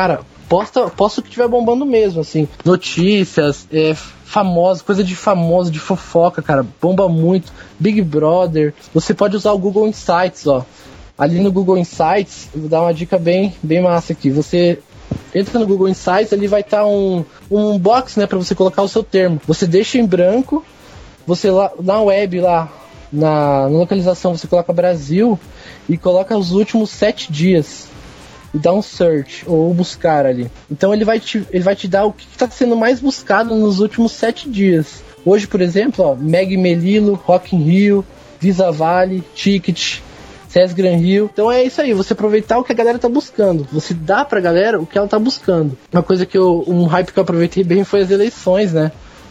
posta, posta o que estiver bombando mesmo, assim. Notícias, é, famosos, coisa de famoso, de fofoca, cara. Bomba muito. Big Brother. Você pode usar o Google Insights, ó. Ali no Google Insights, eu vou dar uma dica bem, bem massa aqui. Você entra no Google Insights, ali vai estar um, um box, né, para você colocar o seu termo. Você deixa em branco, você lá na web, lá na, na localização, você coloca Brasil e coloca os últimos sete dias. E dá um search, ou buscar ali. Então ele vai te, ele vai te dar o que está sendo mais buscado nos últimos sete dias. Hoje, por exemplo, ó, Meg Melilo, Rock in Rio, Visa Vale, Ticket, C S Gran Rio. Então é isso aí, você aproveitar o que a galera tá buscando. Você dá pra galera o que ela tá buscando. Uma coisa que eu, um hype que eu aproveitei bem foi as eleições, né?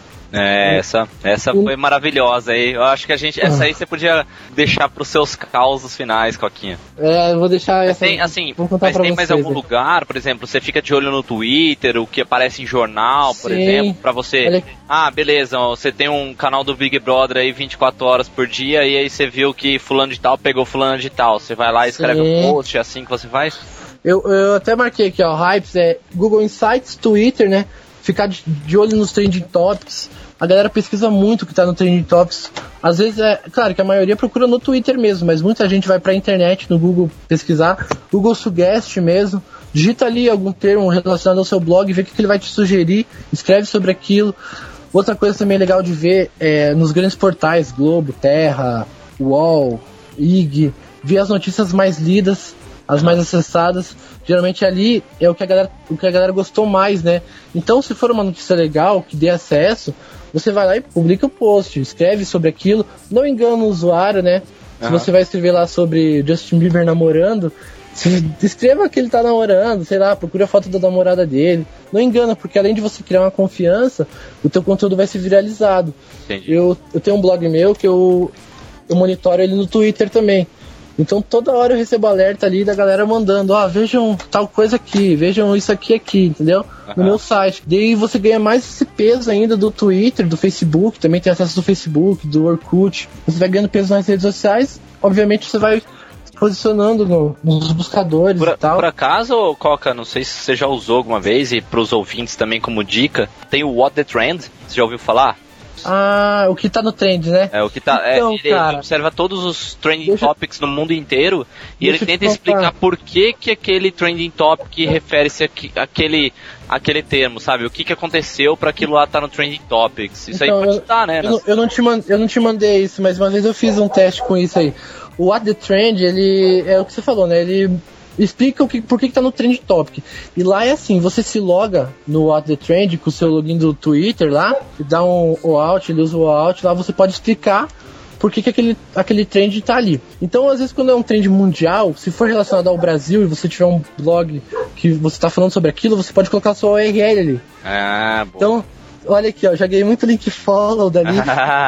É, essa, essa foi maravilhosa aí. Eu acho que a gente. Essa aí você podia deixar pros seus causos finais, Coquinha. É, eu vou deixar mas essa. Tem, assim, vou contar mas pra tem vocês, mais algum né? lugar, por exemplo, você fica de olho no Twitter, o que aparece em jornal, por Sim. exemplo, pra você. Olha... Ah, beleza, ó, você tem um canal do Big Brother aí vinte e quatro horas por dia, e aí você viu que fulano de tal pegou fulano de tal. Você vai lá e escreve Sim. um post, é assim que você faz? Eu, eu até marquei aqui, ó, hypes, é Google Insights, Twitter, né? Ficar de, de olho nos trending topics. A galera pesquisa muito o que tá no Trending Topics. Às vezes é, claro que a maioria procura no Twitter mesmo, mas muita gente vai pra internet, no Google pesquisar. Google Suggest mesmo. Digita ali algum termo relacionado ao seu blog, vê o que ele vai te sugerir, escreve sobre aquilo. Outra coisa também legal de ver é nos grandes portais, Globo, Terra, U O L, I G, ver as notícias mais lidas, as mais acessadas. Geralmente ali é o que a galera, o que a galera gostou mais, né? Então, se for uma notícia legal, que dê acesso, você vai lá e publica o post, escreve sobre aquilo, não engana o usuário, né? Se Uhum. você vai escrever lá sobre Justin Bieber namorando, escreva que ele tá namorando, sei lá, procura a foto da namorada dele. Não engana, porque além de você criar uma confiança, o teu conteúdo vai ser viralizado. Eu, eu tenho um blog meu que eu, eu monitoro ele no Twitter também. Então toda hora eu recebo alerta ali da galera mandando, ó, oh, vejam tal coisa aqui, vejam isso aqui aqui, entendeu? Uhum. No meu site. Daí você ganha mais esse peso ainda do Twitter, do Facebook, também tem acesso do Facebook, do Orkut. Você vai ganhando peso nas redes sociais, obviamente você vai se posicionando no, nos buscadores por, e tal. Por acaso, Coca, não sei se você já usou alguma vez, e pros ouvintes também como dica, tem o What the Trend, você já ouviu falar? Ah, o que tá no trend, né? É, o que tá. Então, é, ele, cara, ele observa todos os trending deixa, topics no mundo inteiro e ele tenta explicar por que, que aquele trending topic refere-se àquele, àquele termo, sabe? O que, que aconteceu pra aquilo lá tá no trending topics. Isso então, aí pode eu, estar, né? Eu não, eu, não te mand, eu não te mandei isso, mas uma vez eu fiz um teste com isso aí. O What the Trend, ele é o que você falou, né? Ele explica o que, por que, que tá no Trend Topic. E lá é assim, você se loga no What the Trend com o seu login do Twitter lá, e dá um O Out, ele usa o O Out, lá você pode explicar por que, que aquele, aquele trend tá ali. Então, às vezes, quando é um trend mundial, se for relacionado ao Brasil e você tiver um blog que você tá falando sobre aquilo, você pode colocar a sua U R L ali. Ah, boa. Então, olha aqui, ó, já ganhei muito link follow dali.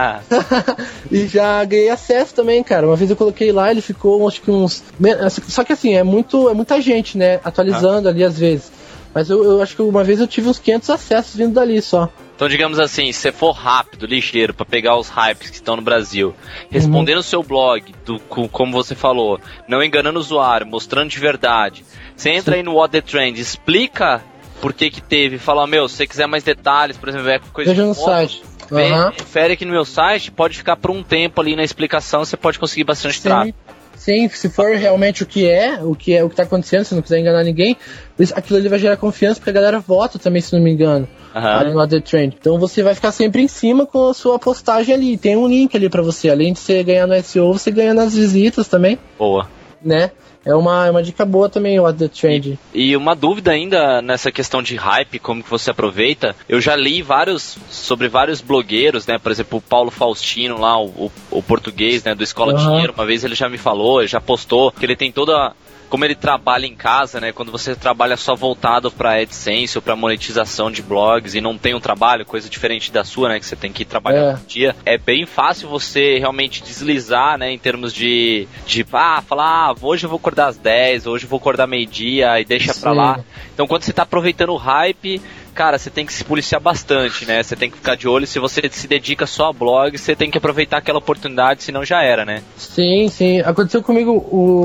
E já ganhei acesso também, cara. Uma vez eu coloquei lá, ele ficou, acho que uns... Só que assim, é, muito, é muita gente, né, atualizando ah. ali às vezes. Mas eu, eu acho que uma vez eu tive uns quinhentos acessos vindo dali só. Então, digamos assim, se você for rápido, ligeiro, pra pegar os hypes que estão no Brasil, respondendo o uhum. seu blog, do, como você falou, não enganando o usuário, mostrando de verdade, você entra Sim. aí no What the Trend, explica por que que teve, fala, meu, se você quiser mais detalhes, por exemplo, é coisa Veja de no foto, site. Uhum. Confere aqui no meu site, pode ficar por um tempo ali na explicação, você pode conseguir bastante Sim. tráfego. Sim, se for realmente o que é, o que é o que tá acontecendo, se não quiser enganar ninguém, aquilo ali vai gerar confiança, porque a galera vota também, se não me engano, uhum. ali no The Trend. Então você vai ficar sempre em cima com a sua postagem ali, tem um link ali pra você, além de você ganhar no S E O, você ganha nas visitas também. Boa. Né? É uma, é uma dica boa também, o What the Trend. E, e uma dúvida ainda nessa questão de hype, como que você aproveita. Eu já li vários, sobre vários blogueiros, né? Por exemplo, o Paulo Faustino lá, o, o, o português, né? Do Escola uhum. Dinheiro. Uma vez ele já me falou, ele já postou, que ele tem toda... Como ele trabalha em casa, né? Quando você trabalha só voltado para AdSense ou para monetização de blogs e não tem um trabalho, coisa diferente da sua, né? Que você tem que ir trabalhar é. no dia. É bem fácil você realmente deslizar, né? Em termos de, de ah, falar, ah, hoje eu vou acordar às dez, hoje eu vou acordar meio-dia e deixa Sim. pra lá. Então, quando você tá aproveitando o hype, cara, você tem que se policiar bastante, né? Você tem que ficar de olho. Se você se dedica só a blog, você tem que aproveitar aquela oportunidade, senão já era, né? Sim, sim. Aconteceu comigo o...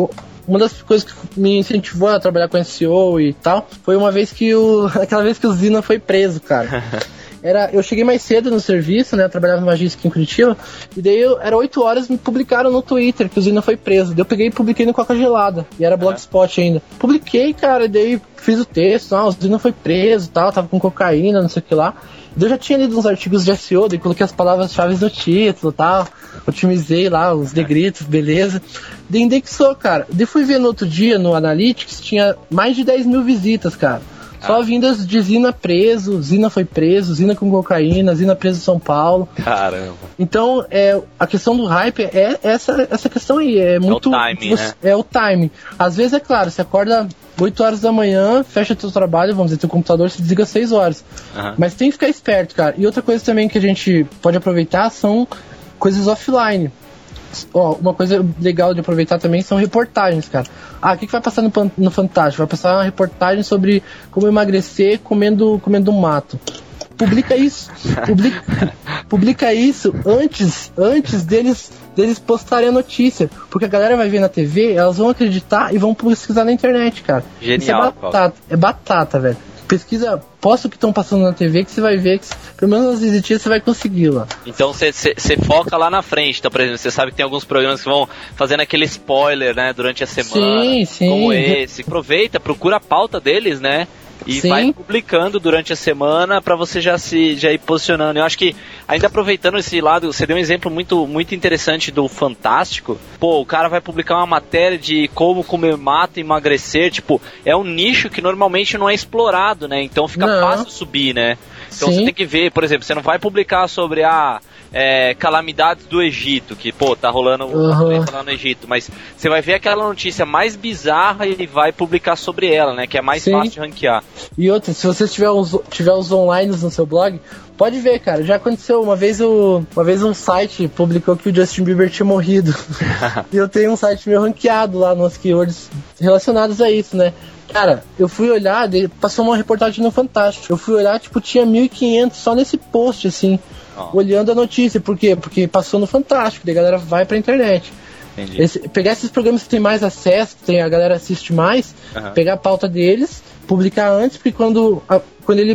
uma das coisas que me incentivou a trabalhar com S E O e tal, foi uma vez que o... aquela vez que o Zina foi preso, cara. Era, eu cheguei mais cedo no serviço, né? Eu trabalhava no Magisk em Curitiba. E daí eu, era oito horas, me publicaram no Twitter que o Zina foi preso. Daí eu peguei e publiquei no Coca Gelada. E era Blogspot ainda. Publiquei, cara, e daí fiz o texto. Ah, o Zina foi preso e tal, tava com cocaína, não sei o que lá. E daí eu já tinha lido uns artigos de S E O, daí coloquei as palavras-chave no título e tal. Otimizei lá os negritos, beleza. Daí indexou, cara. Daí fui ver no outro dia, no Analytics, tinha mais de dez mil visitas, cara. Só vindas de Zina preso, Zina foi preso, Zina com cocaína, Zina preso em São Paulo. Caramba. Então, é, a questão do hype é essa, essa questão aí. É, muito, é o timing, você, né? É o timing. Às vezes, é claro, você acorda oito horas da manhã, fecha teu trabalho, vamos dizer, teu computador se desliga às seis horas. Uhum. Mas tem que ficar esperto, cara. E outra coisa também que a gente pode aproveitar são coisas offline. Ó, uma coisa legal de aproveitar também são reportagens, cara. Ah, o que, que vai passar no, no Fantástico? Vai passar uma reportagem sobre como emagrecer comendo, comendo um mato. Publica isso. Publica, publica isso antes, antes deles, deles postarem a notícia. Porque a galera vai ver na T V, elas vão acreditar e vão pesquisar na internet, cara. Genial, isso é batata, é batata, velho. Pesquisa, posta o que estão passando na T V que você vai ver que pelo menos as visitinhas você vai conseguir lá. Então você foca lá na frente. Então, por exemplo, você sabe que tem alguns programas que vão fazendo aquele spoiler, né, durante a semana. Sim, sim. Como esse. Aproveita, procura a pauta deles, né? E Sim. vai publicando durante a semana pra você já se já ir posicionando. Eu acho que, ainda aproveitando esse lado, você deu um exemplo muito, muito interessante do Fantástico. Pô, o cara vai publicar uma matéria de como comer mato e emagrecer. Tipo, é um nicho que normalmente não é explorado, né? Então fica não. fácil subir, né? Então Sim. você tem que ver, por exemplo, você não vai publicar sobre a... É, calamidades do Egito, que, pô, tá rolando uhum. lá no Egito, mas você vai ver aquela notícia mais bizarra e vai publicar sobre ela, né, que é mais Sim. fácil de ranquear. E outra, se você tiver os, tiver os online no seu blog, pode ver, cara, já aconteceu, uma vez, o, uma vez um site publicou que o Justin Bieber tinha morrido, e eu tenho um site meio ranqueado lá nos keywords relacionados a isso, né. Cara, eu fui olhar, passou uma reportagem no Fantástico, eu fui olhar, tipo, tinha mil e quinhentos só nesse post, assim, oh. olhando a notícia. Por quê? Porque passou no Fantástico, daí a galera vai pra internet. Esse, pegar esses programas que tem mais acesso, que tem, a galera assiste mais, uhum. pegar a pauta deles, publicar antes, porque quando, a, quando ele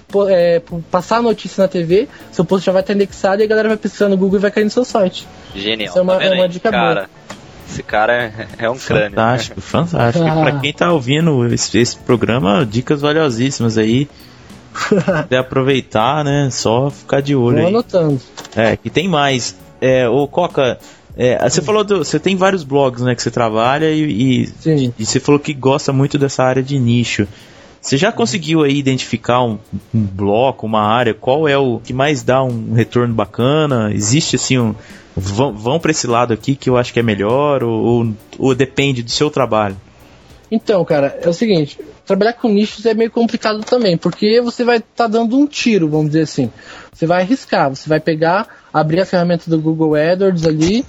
é, passar a notícia na T V, seu post já vai estar indexado e a galera vai pesquisar no Google e vai cair no seu site. Genial. Isso é uma, tá é uma dica cara? boa. Esse cara é um crânio. Fantástico, né? fantástico. Ah. E pra quem tá ouvindo esse, esse programa, dicas valiosíssimas aí. De aproveitar, né? Só ficar de olho. Vou aí. anotando. É, que tem mais. É, ô Coca, é, você falou do, você tem vários blogs, né, que você trabalha e, e, e você falou que gosta muito dessa área de nicho. Você já conseguiu aí identificar um, um bloco, uma área, qual é o que mais dá um retorno bacana? Existe assim um vão, vão para esse lado aqui que eu acho que é melhor ou, ou, ou depende do seu trabalho? Então, cara, é o seguinte, trabalhar com nichos é meio complicado também, porque você vai estar tá dando um tiro, vamos dizer assim. Você vai arriscar, você vai pegar, abrir a ferramenta do Google AdWords ali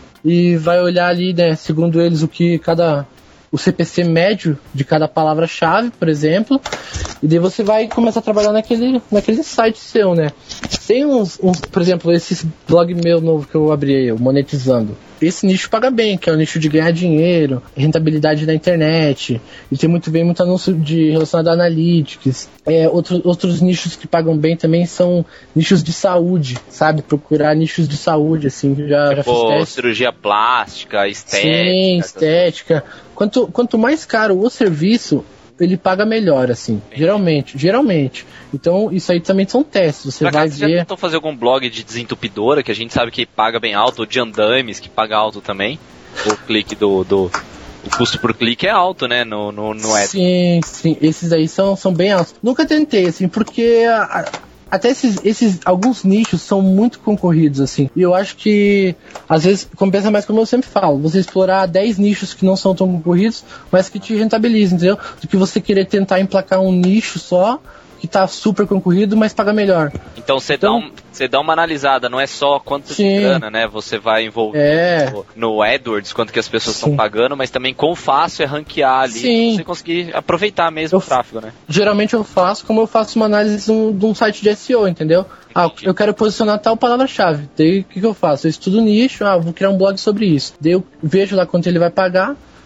e vai olhar ali, né, segundo eles, o que cada... o C P C médio de cada palavra-chave, por exemplo, e daí você vai começar a trabalhar naquele, naquele site seu, né? Tem uns, uns, por exemplo, esse blog meu novo que eu abri aí, o Monetizando. Esse nicho paga bem, que é o nicho de ganhar dinheiro, rentabilidade na internet, e tem muito bem muito anúncio de, relacionado a analytics. É, outro, outros nichos que pagam bem também são nichos de saúde, sabe? Procurar nichos de saúde, assim, já, já fiz teste. Cirurgia plástica, estética. Sim, estética. Quanto, quanto mais caro o serviço, ele paga melhor, assim, Entendi. geralmente, geralmente. Então, isso aí também são testes, você pra vai cá, ver... Você já tentou fazer algum blog de desentupidora, que a gente sabe que paga bem alto, ou de andames, que paga alto também? O clique do... do... O custo por clique é alto, né, no, no, no ad. Sim, sim, esses aí são, são bem altos. Nunca tentei, assim, porque... A, até esses, esses, alguns nichos são muito concorridos, assim. E eu acho que, às vezes, compensa mais, como eu sempre falo, você explorar dez nichos que não são tão concorridos, mas que te rentabilizam, entendeu? Do que você querer tentar emplacar um nicho só, que tá super concorrido, mas paga melhor. Então você então, dá, um, você dá uma analisada, não é só quanto você grana, né? Você vai envolver é. no, no AdWords, quanto que as pessoas estão pagando, mas também quão fácil é ranquear ali, Sim. pra você conseguir aproveitar mesmo eu, o tráfego, né? Geralmente eu faço como eu faço uma análise de um, de um site de S E O, entendeu? Ah, eu quero posicionar tal palavra-chave. Daí o que, que eu faço? Eu estudo o nicho, ah, vou criar um blog sobre isso. Daí eu vejo lá quanto ele vai pagar,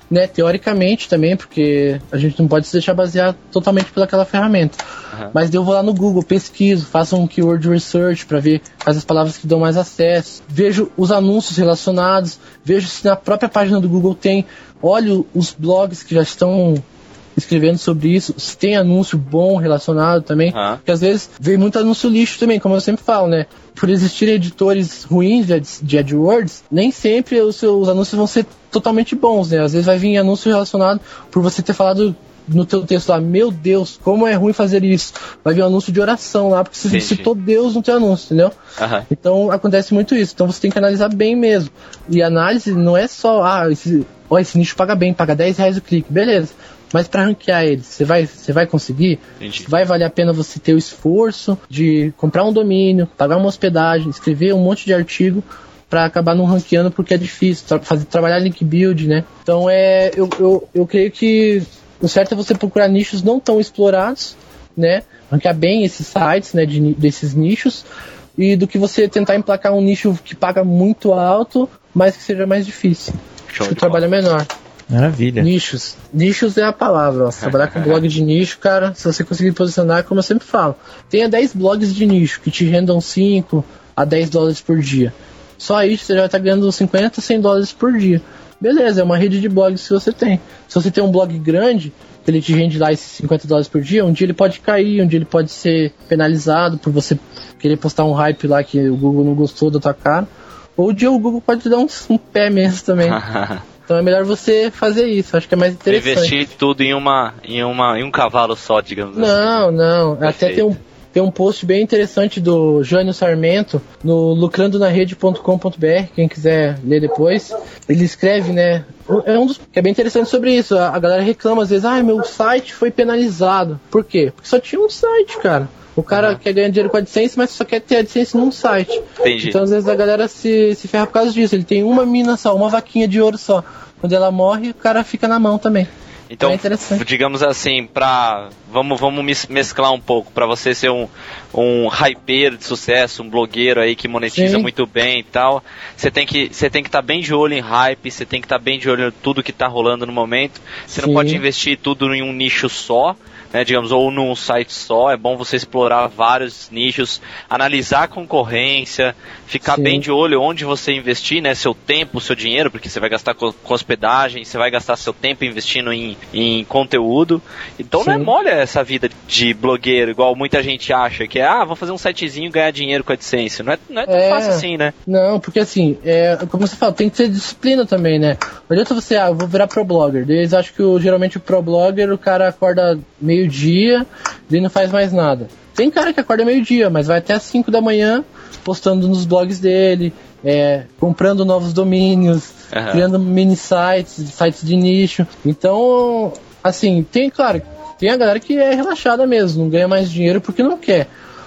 né, teoricamente também, porque a gente não pode se deixar basear totalmente pelaquela ferramenta. Uhum. Mas eu vou lá no Google, pesquiso, faço um keyword research para ver quais as palavras que dão mais acesso, vejo os anúncios relacionados, vejo se na própria página do Google tem, olho os blogs que já estão escrevendo sobre isso, se tem anúncio bom relacionado também, uhum. porque às vezes vem muito anúncio lixo também, como eu sempre falo, né? Por existirem editores ruins de, de AdWords, nem sempre os seus anúncios vão ser totalmente bons, né? Às vezes vai vir anúncio relacionado por você ter falado no teu texto lá, meu Deus, como é ruim fazer isso. Vai vir um anúncio de oração lá, porque você Entendi. citou Deus no teu anúncio, entendeu? Uhum. Então acontece muito isso. Então você tem que analisar bem mesmo. E análise não é só, ah, esse, ó, esse nicho paga bem, paga dez reais o clique, beleza. Mas para ranquear eles, você vai, você vai conseguir? Entendi. Vai valer a pena você ter o esforço de comprar um domínio, pagar uma hospedagem, escrever um monte de artigo para acabar não ranqueando, porque é difícil tra- fazer, trabalhar link build, né? Então é, eu, eu, eu creio que o certo é você procurar nichos não tão explorados, né? Ranquear bem esses sites, né, de, desses nichos, e do que você tentar emplacar um nicho que paga muito alto, mas que seja mais difícil. Show Acho que o trabalho é menor. Maravilha. Nichos. Nichos é a palavra. Ó. Trabalhar com blog de nicho, cara, se você conseguir posicionar, como eu sempre falo, tenha dez blogs de nicho que te rendam cinco a dez dólares por dia. Só isso você já vai estar ganhando cinquenta, cem dólares por dia. Beleza, é uma rede de blogs que você tem. Se você tem um blog grande, que ele te rende lá esses cinquenta dólares por dia, um dia ele pode cair, um dia ele pode ser penalizado por você querer postar um hype lá que o Google não gostou da tua cara. Ou um dia o Google pode te dar um, um pé mesmo também. Então é melhor você fazer isso, acho que é mais interessante. Investir tudo em, uma, em, uma, em um cavalo só, digamos não, assim. Não, não. Até tem um, tem um post bem interessante do Jânio Sarmento no lucrando na rede ponto com ponto b r, quem quiser ler depois. Ele escreve, né? É um dos que é bem interessante sobre isso. A, a galera reclama às vezes, ah, meu site foi penalizado. Por quê? Porque só tinha um site, cara. O cara uhum. quer ganhar dinheiro com a AdSense, mas só quer ter AdSense num site. Entendi. Então, às vezes, a galera se, se ferra por causa disso. Ele tem uma mina só, uma vaquinha de ouro só. Quando ela morre, o cara fica na mão também. Então, é digamos assim, pra, vamos, vamos mesclar um pouco. Para você ser um, um hypeiro de sucesso, um blogueiro aí que monetiza Sim. muito bem e tal, você tem que você tem que estar tá bem de olho em hype, você tem que estar tá bem de olho em tudo que está rolando no momento. Você Sim. não pode investir tudo em um nicho só. Né, digamos, ou num site só. É bom você explorar vários nichos, analisar a concorrência, ficar Sim. bem de olho onde você investir, né, seu tempo, seu dinheiro, porque você vai gastar com, com hospedagem, você vai gastar seu tempo investindo em, em conteúdo. Então Sim. não é mole essa vida de blogueiro, igual muita gente acha, que é, ah, vou fazer um sitezinho e ganhar dinheiro com a AdSense. Não é, não é tão é, fácil assim, né? Não, porque assim, é, como você fala, tem que ter disciplina também, né? Não adianta você, ah, eu vou virar pro blogger. Eles acham que o, geralmente o pro blogger, o cara acorda meio-dia e não faz mais nada. Tem cara que acorda meio-dia, mas vai até às cinco da manhã postando nos blogs dele, é, comprando novos domínios, uhum. criando mini sites, sites de nicho. Então, assim, tem, claro, tem a galera que é relaxada mesmo, não ganha mais dinheiro porque não quer.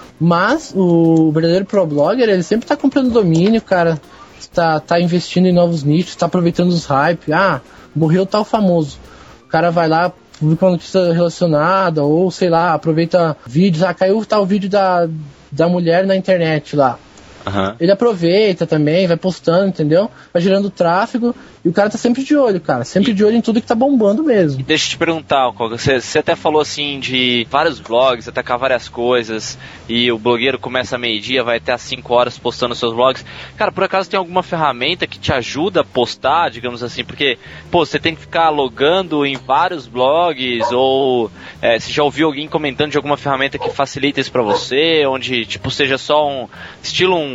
Mas o verdadeiro pro blogger, ele sempre tá comprando domínio, cara, tá, tá investindo em novos nichos, tá aproveitando os hype. Ah, morreu tal famoso. O cara vai lá, publica uma notícia relacionada, ou sei lá, aproveita vídeos, ah, caiu tal vídeo da, da mulher na internet lá. Uhum. Ele aproveita também, vai postando, entendeu? Vai gerando tráfego e o cara tá sempre de olho, cara. Sempre e... de olho em tudo que tá bombando mesmo. E deixa eu te perguntar, você, você até falou assim de vários blogs, atacar várias coisas, e o blogueiro começa a meio-dia, vai até às cinco horas postando seus blogs. Cara, por acaso tem alguma ferramenta que te ajuda a postar, digamos assim? Porque, pô, você tem que ficar logando em vários blogs, ou é, você já ouviu alguém comentando de alguma ferramenta que facilita isso pra você, onde, tipo, seja só um estilo um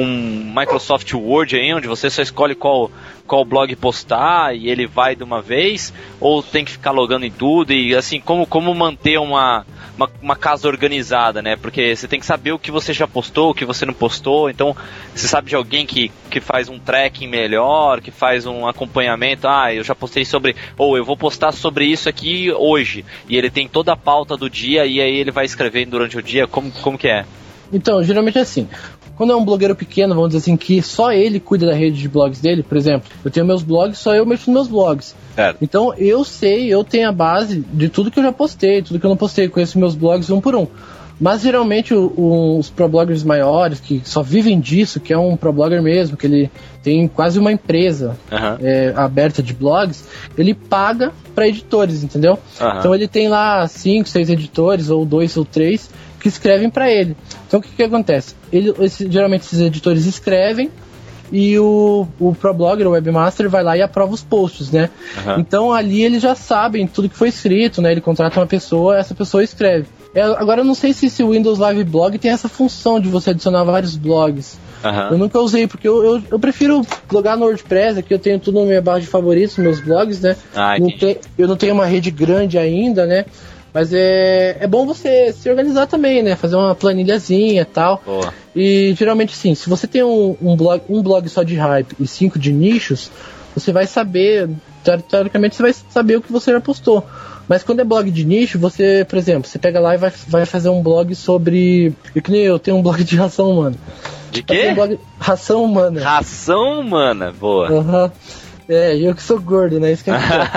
um Microsoft Word aí, onde você só escolhe qual, qual blog postar e ele vai de uma vez, ou tem que ficar logando em tudo, e assim, como, como manter uma, uma, uma casa organizada, né? Porque você tem que saber o que você já postou, o que você não postou, então você sabe de alguém que, que faz um tracking melhor, que faz um acompanhamento, ah, eu já postei sobre, ou eu vou postar sobre isso aqui hoje, e ele tem toda a pauta do dia, e aí ele vai escrevendo durante o dia, como, como que é? Então, geralmente é assim, quando é um blogueiro pequeno, vamos dizer assim, que só ele cuida da rede de blogs dele, por exemplo, eu tenho meus blogs, só eu mexo nos meus blogs. É. Então eu sei, eu tenho a base de tudo que eu já postei, tudo que eu não postei, conheço meus blogs um por um. Mas geralmente o, o, os probloggers maiores, que só vivem disso, que é um problogger mesmo, que ele tem quase uma empresa uhum. é, aberta de blogs, ele paga para editores, entendeu? Uhum. Então ele tem lá cinco, seis editores, ou dois ou três, que escrevem para ele. Então o que, que acontece? Ele, esse, geralmente esses editores escrevem, e o, o ProBlogger, o Webmaster, vai lá e aprova os posts, né? Uhum. Então ali eles já sabem tudo que foi escrito, né? Ele contrata uma pessoa, essa pessoa escreve. Eu, agora eu não sei se esse Windows Live Blog tem essa função de você adicionar vários blogs. Uhum. Eu nunca usei, porque eu, eu, eu prefiro blogar no WordPress, aqui eu tenho tudo na minha barra de favoritos, meus blogs, né? Ah, não tem, eu não tenho uma rede grande ainda, né? Mas é, é bom você se organizar também, né? Fazer uma planilhazinha e tal. Boa. E geralmente sim, se você tem um, um, blog, um blog só de hype e cinco de nichos, você vai saber, teoricamente você vai saber o que você já postou. Mas quando é blog de nicho, você, por exemplo, você pega lá e vai, vai fazer um blog sobre... Eu que nem eu, tenho um blog de ração humana. De quê? Um blog... Ração humana. Ração humana, boa. Uhum. É, eu que sou gordo, né? Isso que é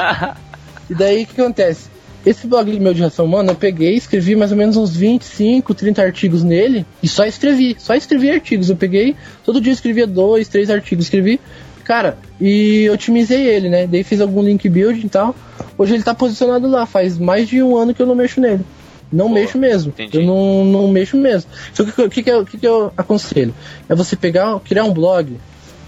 E daí o que acontece? Esse blog meu de ração humana, eu peguei, escrevi mais ou menos uns vinte e cinco, trinta artigos nele e só escrevi, só escrevi artigos. Eu peguei, todo dia escrevia dois, três artigos, escrevi, cara, e otimizei ele, né? Daí fiz algum link building e tal. Hoje ele tá posicionado lá, faz mais de um ano que eu não mexo nele. Não Boa, mexo mesmo, entendi. eu não, não mexo mesmo. Então o que, que, que, eu, que, que eu aconselho? É você pegar, criar um blog,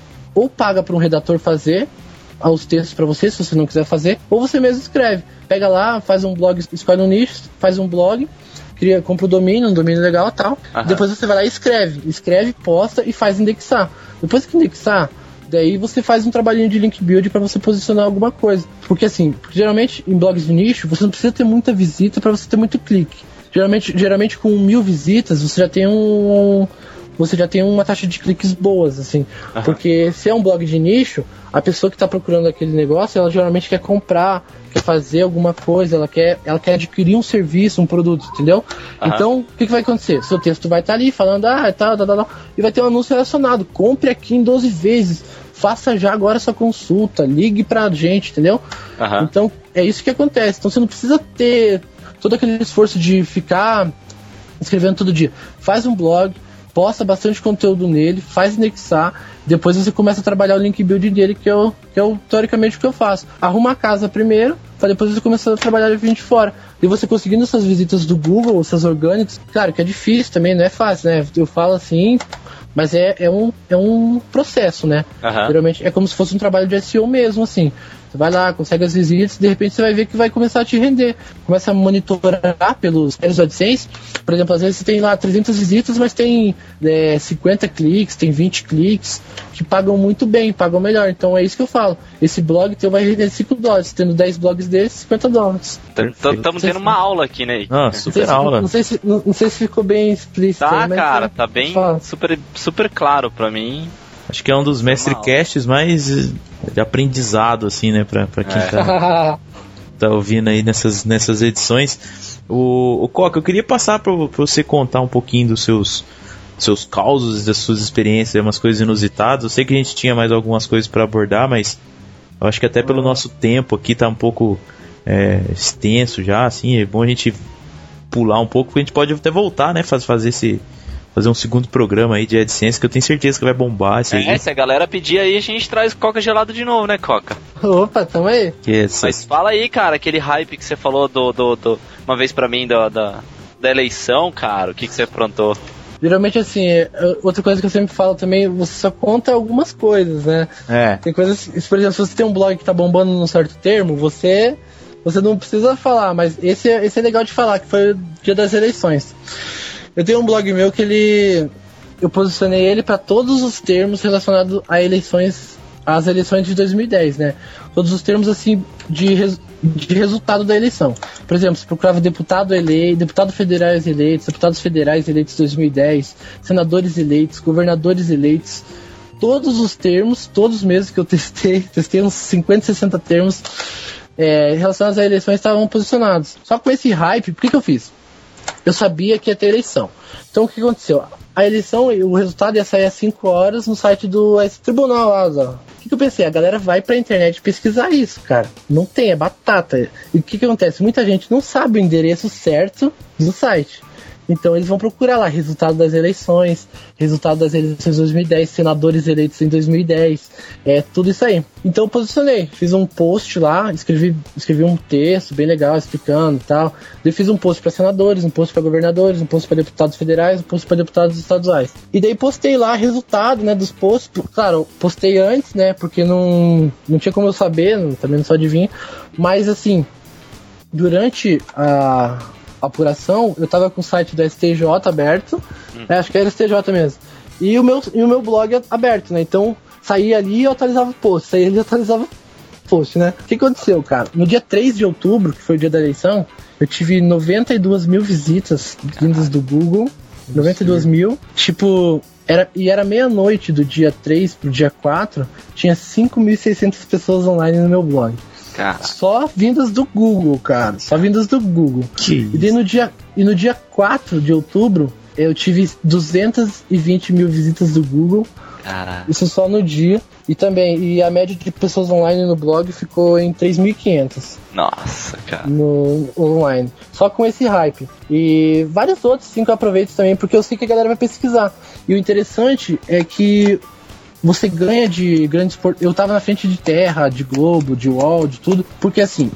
ou paga para um redator fazer os textos para você, se você não quiser fazer, ou você mesmo escreve. Pega lá, faz um blog, escolhe um nicho, faz um blog, cria, compra o domínio, um domínio legal e tal. Aham. Depois você vai lá e escreve. Escreve, posta e faz indexar. Depois que indexar, daí você faz um trabalhinho de link build para você posicionar alguma coisa. Porque assim, porque geralmente em blogs de nicho, você não precisa ter muita visita para você ter muito clique. Geralmente, geralmente com mil visitas, você já tem um... você já tem uma taxa de cliques boas, assim. Uhum. Porque se é um blog de nicho, a pessoa que está procurando aquele negócio, ela geralmente quer comprar, quer fazer alguma coisa, ela quer, ela quer adquirir um serviço, um produto, entendeu? Uhum. Então, o que, que vai acontecer? Seu texto vai estar tá ali falando, ah, tal, tal, tal, tal, e vai ter um anúncio relacionado. Compre aqui em doze vezes, faça já agora sua consulta, ligue pra gente, entendeu? Uhum. Então, é isso que acontece. Então, você não precisa ter todo aquele esforço de ficar escrevendo todo dia. Faz um blog, posta bastante conteúdo nele, faz indexar, depois você começa a trabalhar o link building dele, que é o, que é o teoricamente o que eu faço. Arruma a casa primeiro, para depois você começar a trabalhar de de fora. E você conseguindo essas visitas do Google, essas orgânicas, claro que é difícil também, não é fácil, né? Eu falo assim, mas é, é, um, é um processo, né? Uhum. Geralmente é como se fosse um trabalho de S E O mesmo, assim. Você vai lá, consegue as visitas, de repente você vai ver que vai começar a te render. Começa a monitorar pelos AdSense. Por exemplo, às vezes você tem lá trezentas visitas, mas tem é, cinquenta cliques, tem vinte cliques, que pagam muito bem, pagam melhor. Então é isso que eu falo. Esse blog teu vai render cinco dólares. Tendo dez blogs desses, cinquenta dólares. Estamos tendo uma aula aqui, né? Ah, super não aula. Se, não, sei se, não, não sei se ficou bem explícito. Tá, aí, mas cara, é, tá bem super, super claro pra mim. Acho que é um dos Mestrecasts mais de aprendizado, assim, né? Pra, pra quem é. tá, tá ouvindo aí nessas, nessas edições. O, o Coca, eu queria passar pra, pra você contar um pouquinho dos seus, seus causos, das suas experiências, umas coisas inusitadas. Eu sei que a gente tinha mais algumas coisas pra abordar, mas eu acho que até pelo nosso tempo aqui tá um pouco é, extenso já, assim. É bom a gente pular um pouco, porque a gente pode até voltar, né? Faz, fazer esse... fazer um segundo programa aí de AdSense, que eu tenho certeza que vai bombar. É, aí. Se a galera pedir aí, a gente traz Coca gelado de novo, né, Coca? Opa, tamo aí. Yes. Mas fala aí, cara, aquele hype que você falou do, do, do uma vez pra mim do, da, da eleição, cara, o que, que você aprontou? Geralmente, assim, outra coisa que eu sempre falo também, você só conta algumas coisas, né? É. Tem coisas, por exemplo, se você tem um blog que tá bombando num certo termo, você... você não precisa falar, mas esse, esse é legal de falar, que foi o dia das eleições. Eu tenho um blog meu que ele... eu posicionei ele para todos os termos relacionados a eleições, às eleições de dois mil e dez, né? Todos os termos, assim, de, res, de resultado da eleição. Por exemplo, se procurava deputado eleito, deputados federais eleitos, deputados federais eleitos em dois mil e dez, senadores eleitos, governadores eleitos, todos os termos, todos mesmo que eu testei, testei uns cinquenta, sessenta termos é, relacionados a eleições estavam posicionados. Só com esse hype, por que que eu fiz? Eu sabia que ia ter eleição. Então o que aconteceu? A eleição, o resultado ia sair às cinco horas no site do tribunal lá. O que, que eu pensei? A galera vai pra internet pesquisar isso, cara. Não tem, é batata. E o que, que acontece? Muita gente não sabe o endereço certo do site. Então eles vão procurar lá resultado das eleições, resultado das eleições de dois mil e dez, senadores eleitos em dois mil e dez, é tudo isso aí. Então eu posicionei, fiz um post lá, escrevi, escrevi um texto bem legal explicando e tal. Eu fiz um post para senadores, um post para governadores, um post para deputados federais, um post para deputados estaduais. E daí postei lá resultado, né, dos posts. Claro, postei antes, né, porque não, não tinha como eu saber, não, também não sou adivinho. Mas assim, durante a apuração, eu tava com o site do S T J aberto, hum. é, acho que era S T J mesmo, e o meu, e o meu blog aberto, né, então saía ali e eu atualizava o post, saía ali e atualizava o post, né. O que aconteceu, cara? No dia três de outubro, que foi o dia da eleição, eu tive noventa e duas mil visitas vindas do Google, noventa e duas mil, tipo, era, e era meia-noite do dia três pro dia quatro, tinha cinco mil e seiscentas pessoas online no meu blog. Cara. Só vindas do Google, cara. Só vindas do Google. Que e, daí no dia, e no dia quatro de outubro, eu tive duzentas e vinte mil visitas do Google. Caraca. Isso só no dia. E também, e a média de pessoas online no blog ficou em três mil e quinhentas. Nossa, cara. No online. Só com esse hype. E vários outros, sim, que eu aproveito também, porque eu sei que a galera vai pesquisar. E o interessante é que você ganha de grandes... Port... Eu tava na frente de Terra, de Globo, de U O L, de tudo, porque assim,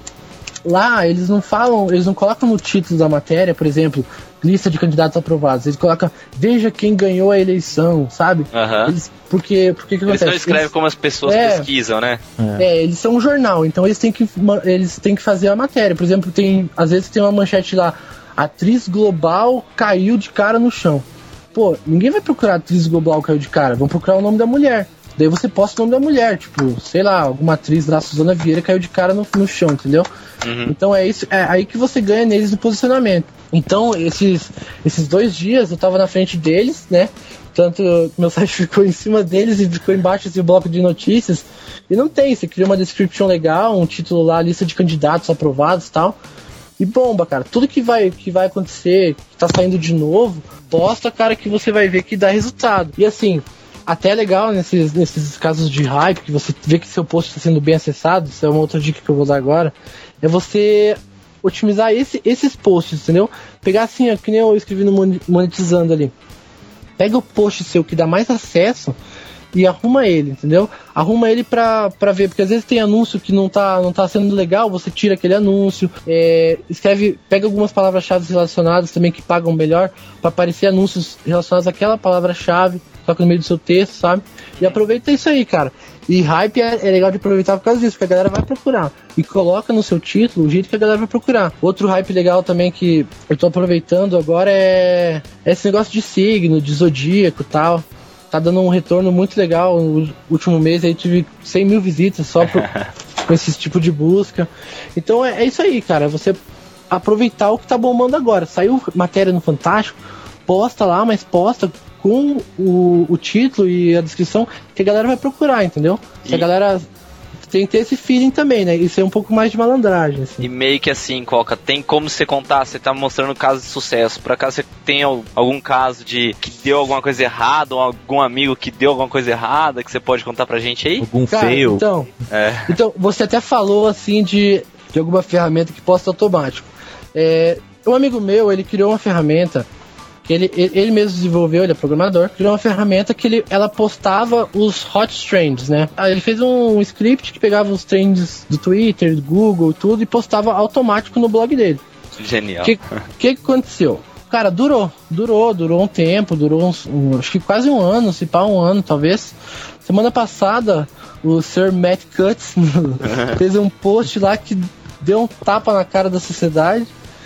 lá eles não falam, eles não colocam no título da matéria, por exemplo, lista de candidatos aprovados, eles colocam, veja quem ganhou a eleição, sabe? Uhum. Eles, porque, porque que eles acontece? não escrevem eles, como as pessoas é, pesquisam, né? É. é, eles são um jornal, então eles têm, que, eles têm que fazer a matéria, por exemplo, tem, às vezes tem uma manchete lá, atriz global caiu de cara no chão. Pô, ninguém vai procurar atriz global caiu de cara, vão procurar o nome da mulher. Daí você posta o nome da mulher, tipo, sei lá, alguma atriz da Suzana Vieira caiu de cara no, no chão, entendeu? Uhum. Então é isso, é aí que você ganha neles no posicionamento. Então, esses, esses dois dias eu tava na frente deles, né? Tanto meu site ficou em cima deles e ficou embaixo esse bloco de notícias. E não tem, você cria uma description legal, um título lá, lista de candidatos aprovados e tal. E bomba, cara. Tudo que vai, que vai acontecer, que tá saindo de novo, posta, cara, que você vai ver que dá resultado. E assim, até é legal nesses, nesses casos de hype, que você vê que seu post está sendo bem acessado, isso é uma outra dica que eu vou dar agora, é você otimizar esse, esses posts, entendeu? Pegar assim, ó, que nem eu escrevi no Monetizando ali. Pega o post seu que dá mais acesso e arruma ele, entendeu? Arruma ele pra, pra ver, porque às vezes tem anúncio que não tá, não tá sendo legal, você tira aquele anúncio, é, escreve, pega algumas palavras-chave relacionadas também que pagam melhor, pra aparecer anúncios relacionados àquela palavra-chave, só que no meio do seu texto, sabe? E aproveita isso aí, cara. E hype é, é legal de aproveitar por causa disso, porque a galera vai procurar. E coloca no seu título o jeito que a galera vai procurar. Outro hype legal também que eu tô aproveitando agora é, é esse negócio de signo, de zodíaco e tal. Tá dando um retorno muito legal. No último mês aí tive cem mil visitas só pro, com esse tipo de busca. Então é, é isso aí, cara. Você aproveitar o que tá bombando agora. Saiu matéria no Fantástico, posta lá, mas posta com o, o título e a descrição que a galera vai procurar, entendeu? E a galera tem que ter esse feeling também, né? Isso é um pouco mais de malandragem, assim. E meio que assim, Coca, tem como você contar, você tá mostrando casos de sucesso, por acaso você tem algum caso de que deu alguma coisa errada, ou algum amigo que deu alguma coisa errada, que você pode contar pra gente aí? Algum Cara, fail? Então, é. então, você até falou, assim, de, de alguma ferramenta que posta automático. É, um amigo meu, ele criou uma ferramenta que ele, ele mesmo desenvolveu, ele é programador, criou uma ferramenta que ele, ela postava os hot trends, né? Aí ele fez um script que pegava os trends do Twitter, do Google, tudo, e postava automático no blog dele. Genial. O que, que aconteceu? Cara, durou, durou, durou um tempo, durou uns, um, acho que quase um ano, se pá, um ano, talvez. Semana passada, o Sir Matt Cutts fez um post lá que deu um tapa na cara da sociedade.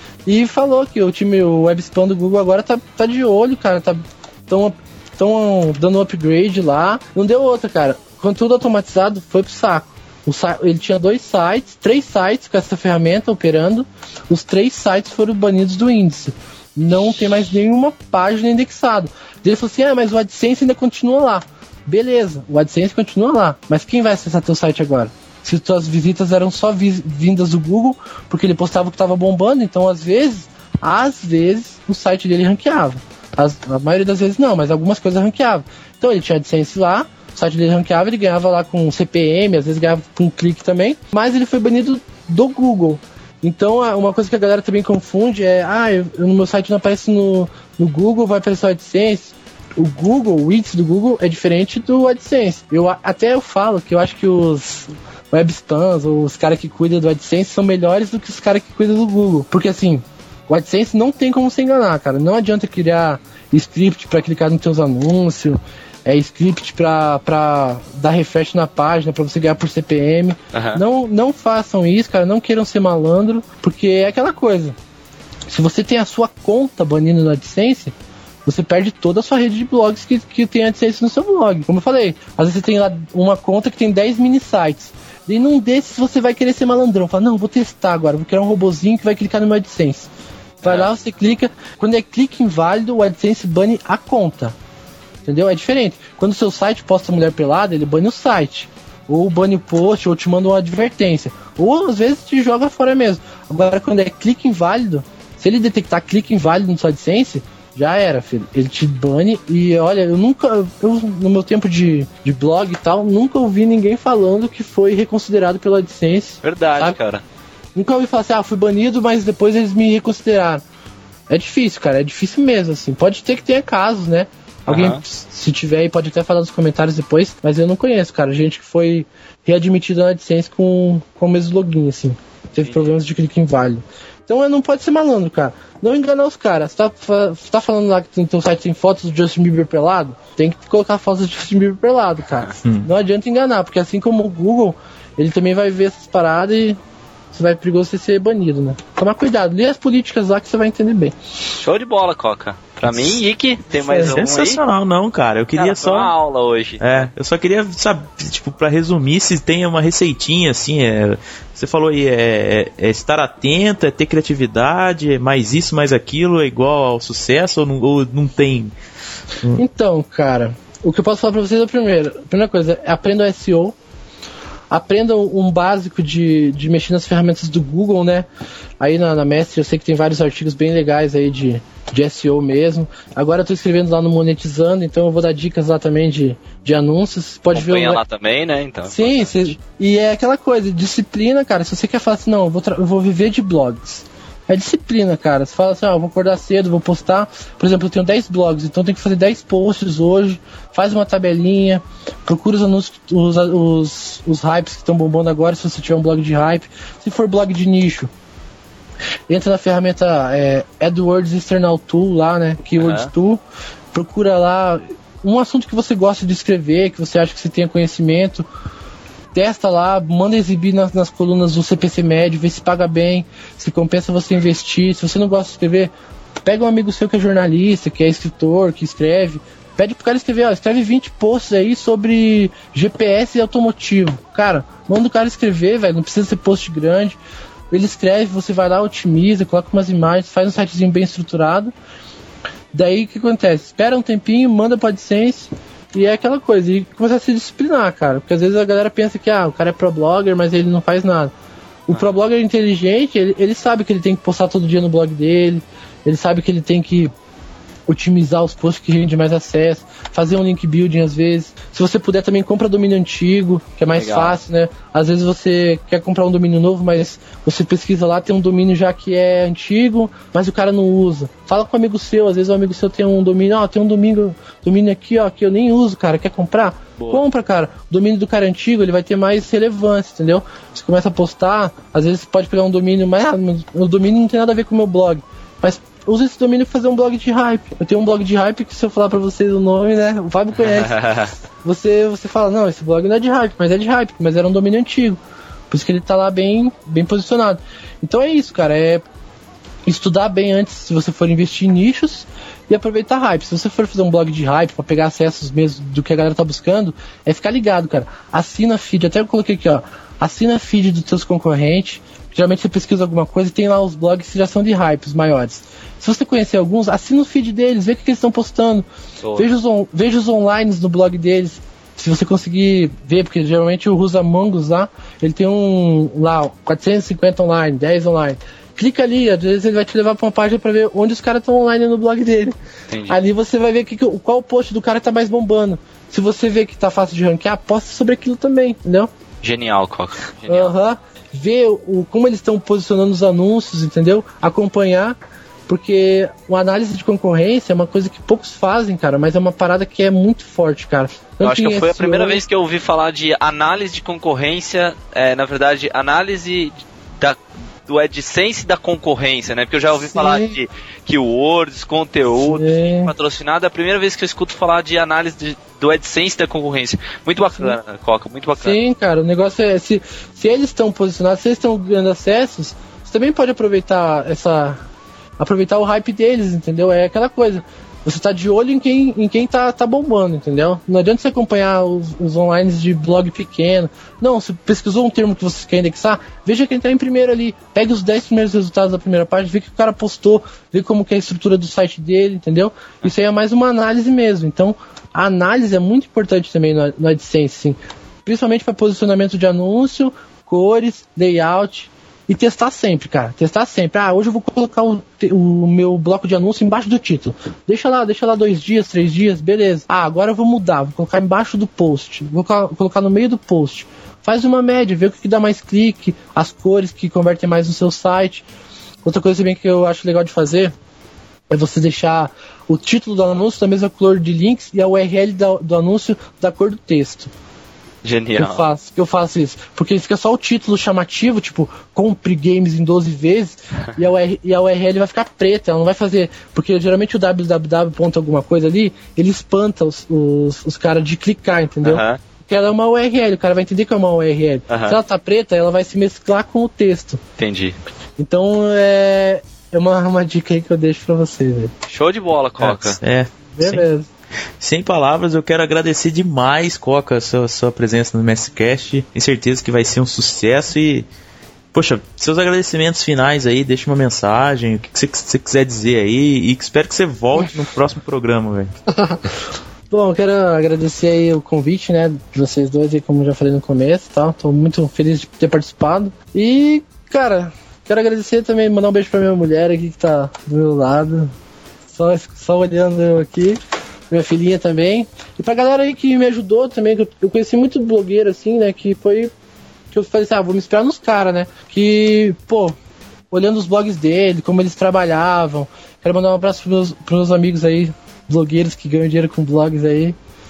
E falou que o time, o WebSpam do Google agora tá, tá de olho, cara, tá tão, tão dando upgrade lá. Não deu outra, cara. Quando tudo automatizado, foi pro saco. O, ele tinha dois sites, três sites com essa ferramenta operando. Os três sites foram banidos do índice. Não tem mais nenhuma página indexada. Ele falou assim, ah, mas o AdSense ainda continua lá. Beleza, o AdSense continua lá. Mas quem vai acessar teu site agora? Se suas visitas eram só vi- vindas do Google, porque ele postava que estava bombando, então às vezes, às vezes, o site dele ranqueava. As, a maioria das vezes não, mas algumas coisas ranqueavam. Então ele tinha AdSense lá, o site dele ranqueava, ele ganhava lá com C P M, às vezes ganhava com clique também, mas ele foi banido do Google. Então, uma coisa que a galera também confunde é, ah, eu, no meu site não aparece no, no Google, vai aparecer o AdSense. O Google, o Wix do Google é diferente do AdSense. Eu, até eu falo que eu acho que os webspams, ou os caras que cuidam do AdSense, são melhores do que os caras que cuidam do Google. Porque assim, o AdSense não tem como se enganar, cara. Não adianta criar script para clicar nos teus anúncios, é script pra, pra dar refresh na página, pra você ganhar por C P M. Uhum. Não, não façam isso, cara. Não queiram ser malandro, porque é aquela coisa. Se você tem a sua conta banida no AdSense, você perde toda a sua rede de blogs que, que tem AdSense no seu blog. Como eu falei, às vezes você tem lá uma conta que tem dez mini sites. E num desses você vai querer ser malandrão. Fala, não, vou testar agora, vou criar um robozinho que vai clicar no meu AdSense. Vai é. lá, você clica. Quando é clique inválido, o AdSense bane a conta. Entendeu? É diferente. Quando o seu site posta mulher pelada, ele bane o site. Ou bane o post, ou te manda uma advertência. Ou às vezes te joga fora mesmo. Agora, quando é clique inválido, se ele detectar clique inválido no seu AdSense, já era, filho. Ele te bane. E olha, eu nunca, eu, no meu tempo de, de blog e tal, nunca ouvi ninguém falando que foi reconsiderado pelo AdSense. Verdade, sabe? Cara. Nunca ouvi falar assim, ah, fui banido, mas depois eles me reconsideraram. É difícil, cara, é difícil mesmo, assim. Pode ter que tenha casos, né? Alguém, uhum. se tiver aí, pode até falar nos comentários depois, mas eu não conheço, cara. Gente que foi readmitida na AdSense com, com o mesmo login, assim. Teve Sim. problemas de clique inválido. Então não pode ser malandro, cara. Não enganar os caras. Você tá, você tá falando lá que no teu site tem fotos do Justin Bieber pelado? Tem que colocar fotos do Justin Bieber pelado, cara. Hum. Não adianta enganar, porque assim como o Google, ele também vai ver essas paradas e você vai perigoso você ser banido, né? Tomar cuidado, lê as políticas lá que você vai entender bem. Show de bola, Coca. Pra mim, Ike, tem mais um aí? Sensacional, não, cara. Eu queria cara, só... uma aula hoje. É, eu só queria saber, tipo, pra resumir, se tem uma receitinha, assim, é... Você falou aí, é, é estar atento, é ter criatividade, é mais isso, mais aquilo, é igual ao sucesso, ou não, ou não tem... Então, cara, o que eu posso falar pra vocês é, primeiro, a primeira coisa, é aprenda o S E O. Aprendam um básico de, de mexer nas ferramentas do Google, né? Aí na, na Mestre eu sei que tem vários artigos bem legais aí de, de S E O mesmo. Agora eu tô escrevendo lá no Monetizando, então eu vou dar dicas lá também de, de anúncios. Pode Acompanha ver o... lá também, né? Então, Sim, cê... e é aquela coisa, disciplina, cara. Se você quer falar assim, não, eu vou, tra... eu vou viver de blogs. É disciplina, cara. Você fala assim, ó, ah, eu vou acordar cedo, vou postar. Por exemplo, eu tenho dez blogs, então eu tenho que fazer dez posts hoje. Faz uma tabelinha, procura os anúncios, os, os, os hypes que estão bombando agora, se você tiver um blog de hype. Se for blog de nicho, entra na ferramenta é, AdWords External Tool lá, né? Keywords uhum. Tool. Procura lá um assunto que você gosta de escrever, que você acha que você tenha conhecimento. Testa lá, manda exibir nas, nas colunas do C P C médio, vê se paga bem, se compensa você investir. Se você não gosta de escrever, pega um amigo seu que é jornalista, que é escritor, que escreve, pede pro cara escrever, ó, escreve vinte posts aí sobre G P S e automotivo. Cara, manda o cara escrever, velho, não precisa ser post grande. Ele escreve, você vai lá, otimiza, coloca umas imagens, faz um sitezinho bem estruturado. Daí o que acontece? Espera um tempinho, manda pro AdSense. E é aquela coisa, e começar a se disciplinar, cara. Porque às vezes a galera pensa que ah, o cara é pro blogger, mas ele não faz nada. O ah. pro blogger inteligente, ele, ele sabe que ele tem que postar todo dia no blog dele. Ele sabe que ele tem que otimizar os posts que rendem mais acesso, fazer um link building às vezes. Se você puder também, compra domínio antigo, que é mais Legal. fácil, né? Às vezes você quer comprar um domínio novo, mas você pesquisa lá, tem um domínio já que é antigo, mas o cara não usa. Fala com um amigo seu, às vezes o amigo seu tem um domínio, ó, tem um domínio, domínio aqui, ó, que eu nem uso, cara, quer comprar? Boa. Compra, cara. O domínio do cara antigo, ele vai ter mais relevância, entendeu? Você começa a postar, às vezes você pode pegar um domínio, mas ah, o domínio não tem nada a ver com o meu blog, mas usa esse domínio pra fazer um blog de hype. Eu tenho um blog de hype que, se eu falar pra vocês o nome, né, o Fábio conhece. você, você fala, não, esse blog não é de hype, mas é de hype, mas era um domínio antigo. Por isso que ele tá lá bem, bem posicionado. Então é isso, cara, é estudar bem antes se você for investir em nichos e aproveitar hype. Se você for fazer um blog de hype pra pegar acessos mesmo do que a galera tá buscando, é ficar ligado, cara. Assina feed, até eu coloquei aqui, ó, assina feed dos seus concorrentes. Geralmente você pesquisa alguma coisa e tem lá os blogs que já são de hype, os maiores. Se você conhecer alguns, assina o feed deles, vê o que, que eles estão postando. Oh. Veja, os on, veja os online no blog deles. Se você conseguir ver, porque geralmente o Rusa Mangos lá, ele tem um lá, quatrocentos e cinquenta online, dez online. Clica ali, às vezes ele vai te levar para uma página para ver onde os caras estão online no blog dele. Entendi. Ali você vai ver que, qual post do cara tá mais bombando. Se você vê que tá fácil de ranquear, posta sobre aquilo também, entendeu? Genial, Coca. Aham. Uhum. ver o, como eles estão posicionando os anúncios, entendeu? Acompanhar, porque uma análise de concorrência é uma coisa que poucos fazem, cara, mas é uma parada que é muito forte, cara. Tanto eu acho que foi S E O, a primeira vez que eu ouvi falar de análise de concorrência, é, na verdade, análise da, do AdSense da concorrência, né? Porque eu já ouvi Sim. falar de keywords, conteúdo, Sim. patrocinado, é a primeira vez que eu escuto falar de análise de, do AdSense da concorrência. Muito bacana, Sim. Coca, muito bacana. Sim, cara, o negócio é, se, se eles estão posicionados, se eles estão ganhando acessos, você também pode aproveitar essa... aproveitar o hype deles, entendeu? É aquela coisa, você tá de olho em quem, em quem tá, tá bombando, entendeu? Não adianta você acompanhar os, os online de blog pequeno. Não, você pesquisou um termo que você quer indexar, veja quem tá em primeiro ali, pega os dez primeiros resultados da primeira página, vê que o cara postou, vê como que é a estrutura do site dele, entendeu? Isso aí é mais uma análise mesmo. Então, a análise é muito importante também no, no AdSense, sim. Principalmente para posicionamento de anúncio, cores, layout. E testar sempre, cara. Testar sempre. Ah, hoje eu vou colocar o, o meu bloco de anúncio embaixo do título. Deixa lá, deixa lá dois dias, três dias, beleza. Ah, agora eu vou mudar. Vou colocar embaixo do post. Vou colocar, colocar no meio do post. Faz uma média, vê o que, que dá mais clique, as cores que convertem mais no seu site. Outra coisa também que eu acho legal de fazer é você deixar o título do anúncio da mesma cor de links e a U R L do, do anúncio da cor do texto. Genial. Que eu faço, que eu faço isso. Porque fica só o título chamativo, tipo, compre games em doze vezes, e a, U R, e a U R L vai ficar preta, ela não vai fazer. Porque geralmente o www ponto alguma coisa ali, ele espanta os, os, os caras de clicar, entendeu? Uh-huh. Porque ela é uma U R L, o cara vai entender que é uma U R L. Uh-huh. Se ela tá preta, ela vai se mesclar com o texto. Entendi. Então é, é uma, uma dica aí que eu deixo pra vocês. Véio. Show de bola, Coca. É. Beleza. Sim. Sem palavras, eu quero agradecer demais, Coca, a sua, sua presença no MestriCast. Tenho certeza que vai ser um sucesso e, poxa, seus agradecimentos finais aí, deixa uma mensagem, o que você, que você quiser dizer aí, e espero que você volte no próximo programa, velho. Bom, eu quero agradecer aí o convite, né, de vocês dois aí, como eu já falei no começo, tá? Tô muito feliz de ter participado. E, cara, quero agradecer também, mandar um beijo pra minha mulher aqui que tá do meu lado, só, só olhando eu aqui. Minha filhinha também. E pra galera aí que me ajudou também, que eu, eu conheci muito blogueiro assim, né, que foi... que eu falei assim, ah, vou me inspirar nos caras, né, que, pô, olhando os blogs dele, como eles trabalhavam. Quero mandar um abraço pros meus, pros meus amigos aí, blogueiros que ganham dinheiro com blogs aí.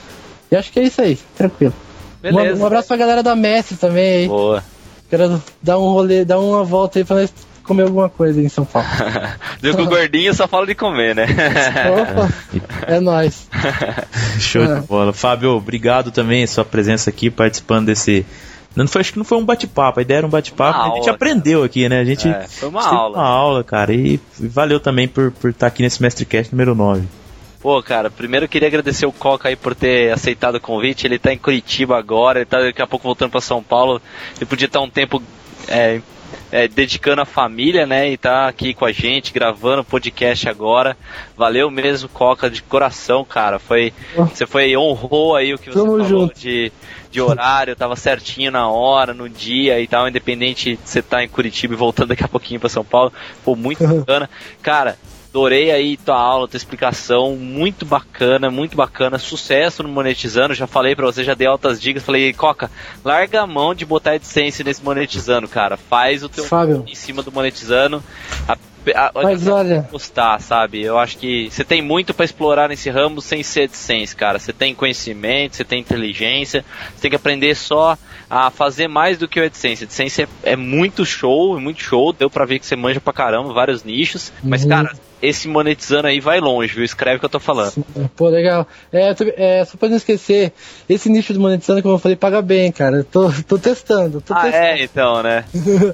E acho que é isso aí, tranquilo. Beleza. Um, um abraço pra galera da Mestre também aí. Boa. Quero dar um rolê, dar uma volta aí pra nós comer alguma coisa em São Paulo. Digo que o gordinho só fala de comer, né? Opa, é nóis. Show é. de bola. Fábio, obrigado também, sua presença aqui, participando desse... Não foi, acho que não foi um bate-papo, a ideia era um bate-papo, a gente aprendeu aqui, né? A gente, é, foi uma a gente aula. Teve uma aula, cara, e valeu também por, por estar aqui nesse MestriCast número nove. Pô, cara, primeiro eu queria agradecer o Coca aí por ter aceitado o convite. Ele tá em Curitiba agora, ele tá daqui a pouco voltando pra São Paulo. Ele podia estar um tempo... É, É, dedicando a família, né, e tá aqui com a gente, gravando o podcast agora. Valeu mesmo, Coca, de coração, cara. Foi, você foi, honrou aí o que você Tamo falou junto. de, de horário, tava certinho na hora, no dia e tal, independente de você estar tá em Curitiba e voltando daqui a pouquinho pra São Paulo. Pô, muito bacana. Cara, adorei aí tua aula, tua explicação, muito bacana, muito bacana, sucesso no Monetizando, já falei pra você, já dei altas dicas, falei, Coca, larga a mão de botar AdSense nesse Monetizando, cara, faz o teu Fábio. em cima do Monetizando, a, a, Mas olha, postar, sabe, eu acho que você tem muito pra explorar nesse ramo sem ser AdSense, cara, você tem conhecimento, você tem inteligência, você tem que aprender só a fazer mais do que o AdSense. AdSense é, é muito show, muito show, deu pra ver que você manja pra caramba, vários nichos, mas uhum. cara, esse Monetizando aí vai longe, viu? Escreve o que eu tô falando. Pô, legal. É, tô, é, só pra não esquecer, esse nicho do Monetizando, como eu falei, paga bem, cara. Eu tô, tô testando. Tô ah, testando. é, então, né?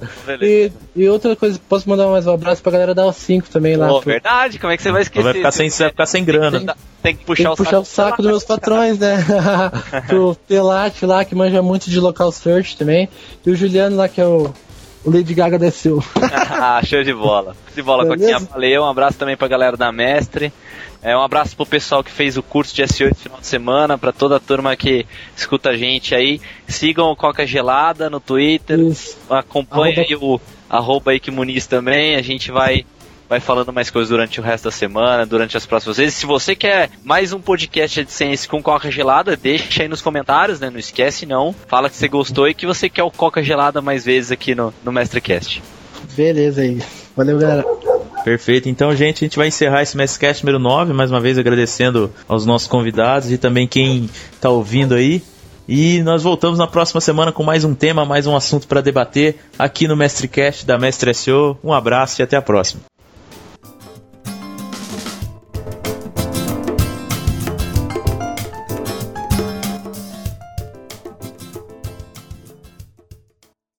e, e outra coisa, posso mandar mais um abraço pra galera da O cinco também lá. Pô, pro... verdade, como é que você vai esquecer? Vai ficar sem, vai ficar sem grana. Tem, tem que puxar, tem que o, puxar saco o saco dos meus patrões, né? Pro Pelate lá, que manja muito de local search também. E o Juliano lá, que é o... O Lady Gaga desceu. Ah, show de bola. Show de bola, Coquinha. Valeu. Um abraço também pra galera da Mestre. É, um abraço pro pessoal que fez o curso de S E O esse final de semana, pra toda a turma que escuta a gente aí. Sigam o Coca Gelada no Twitter. Isso. Acompanhe arroba... aí o arroba Ike Muniz também. A gente vai, vai falando mais coisas durante o resto da semana, durante as próximas vezes. Se você quer mais um podcast de ciência com Coca gelada, deixa aí nos comentários, né? Não esquece não. Fala que você gostou e que você quer o Coca gelada mais vezes aqui no, no MestreCast. Beleza aí. Valeu, galera. Perfeito. Então, gente, a gente vai encerrar esse MestreCast número nove, mais uma vez agradecendo aos nossos convidados e também quem tá ouvindo aí. E nós voltamos na próxima semana com mais um tema, mais um assunto para debater aqui no MestreCast da Mestre S E O. Um abraço e até a próxima.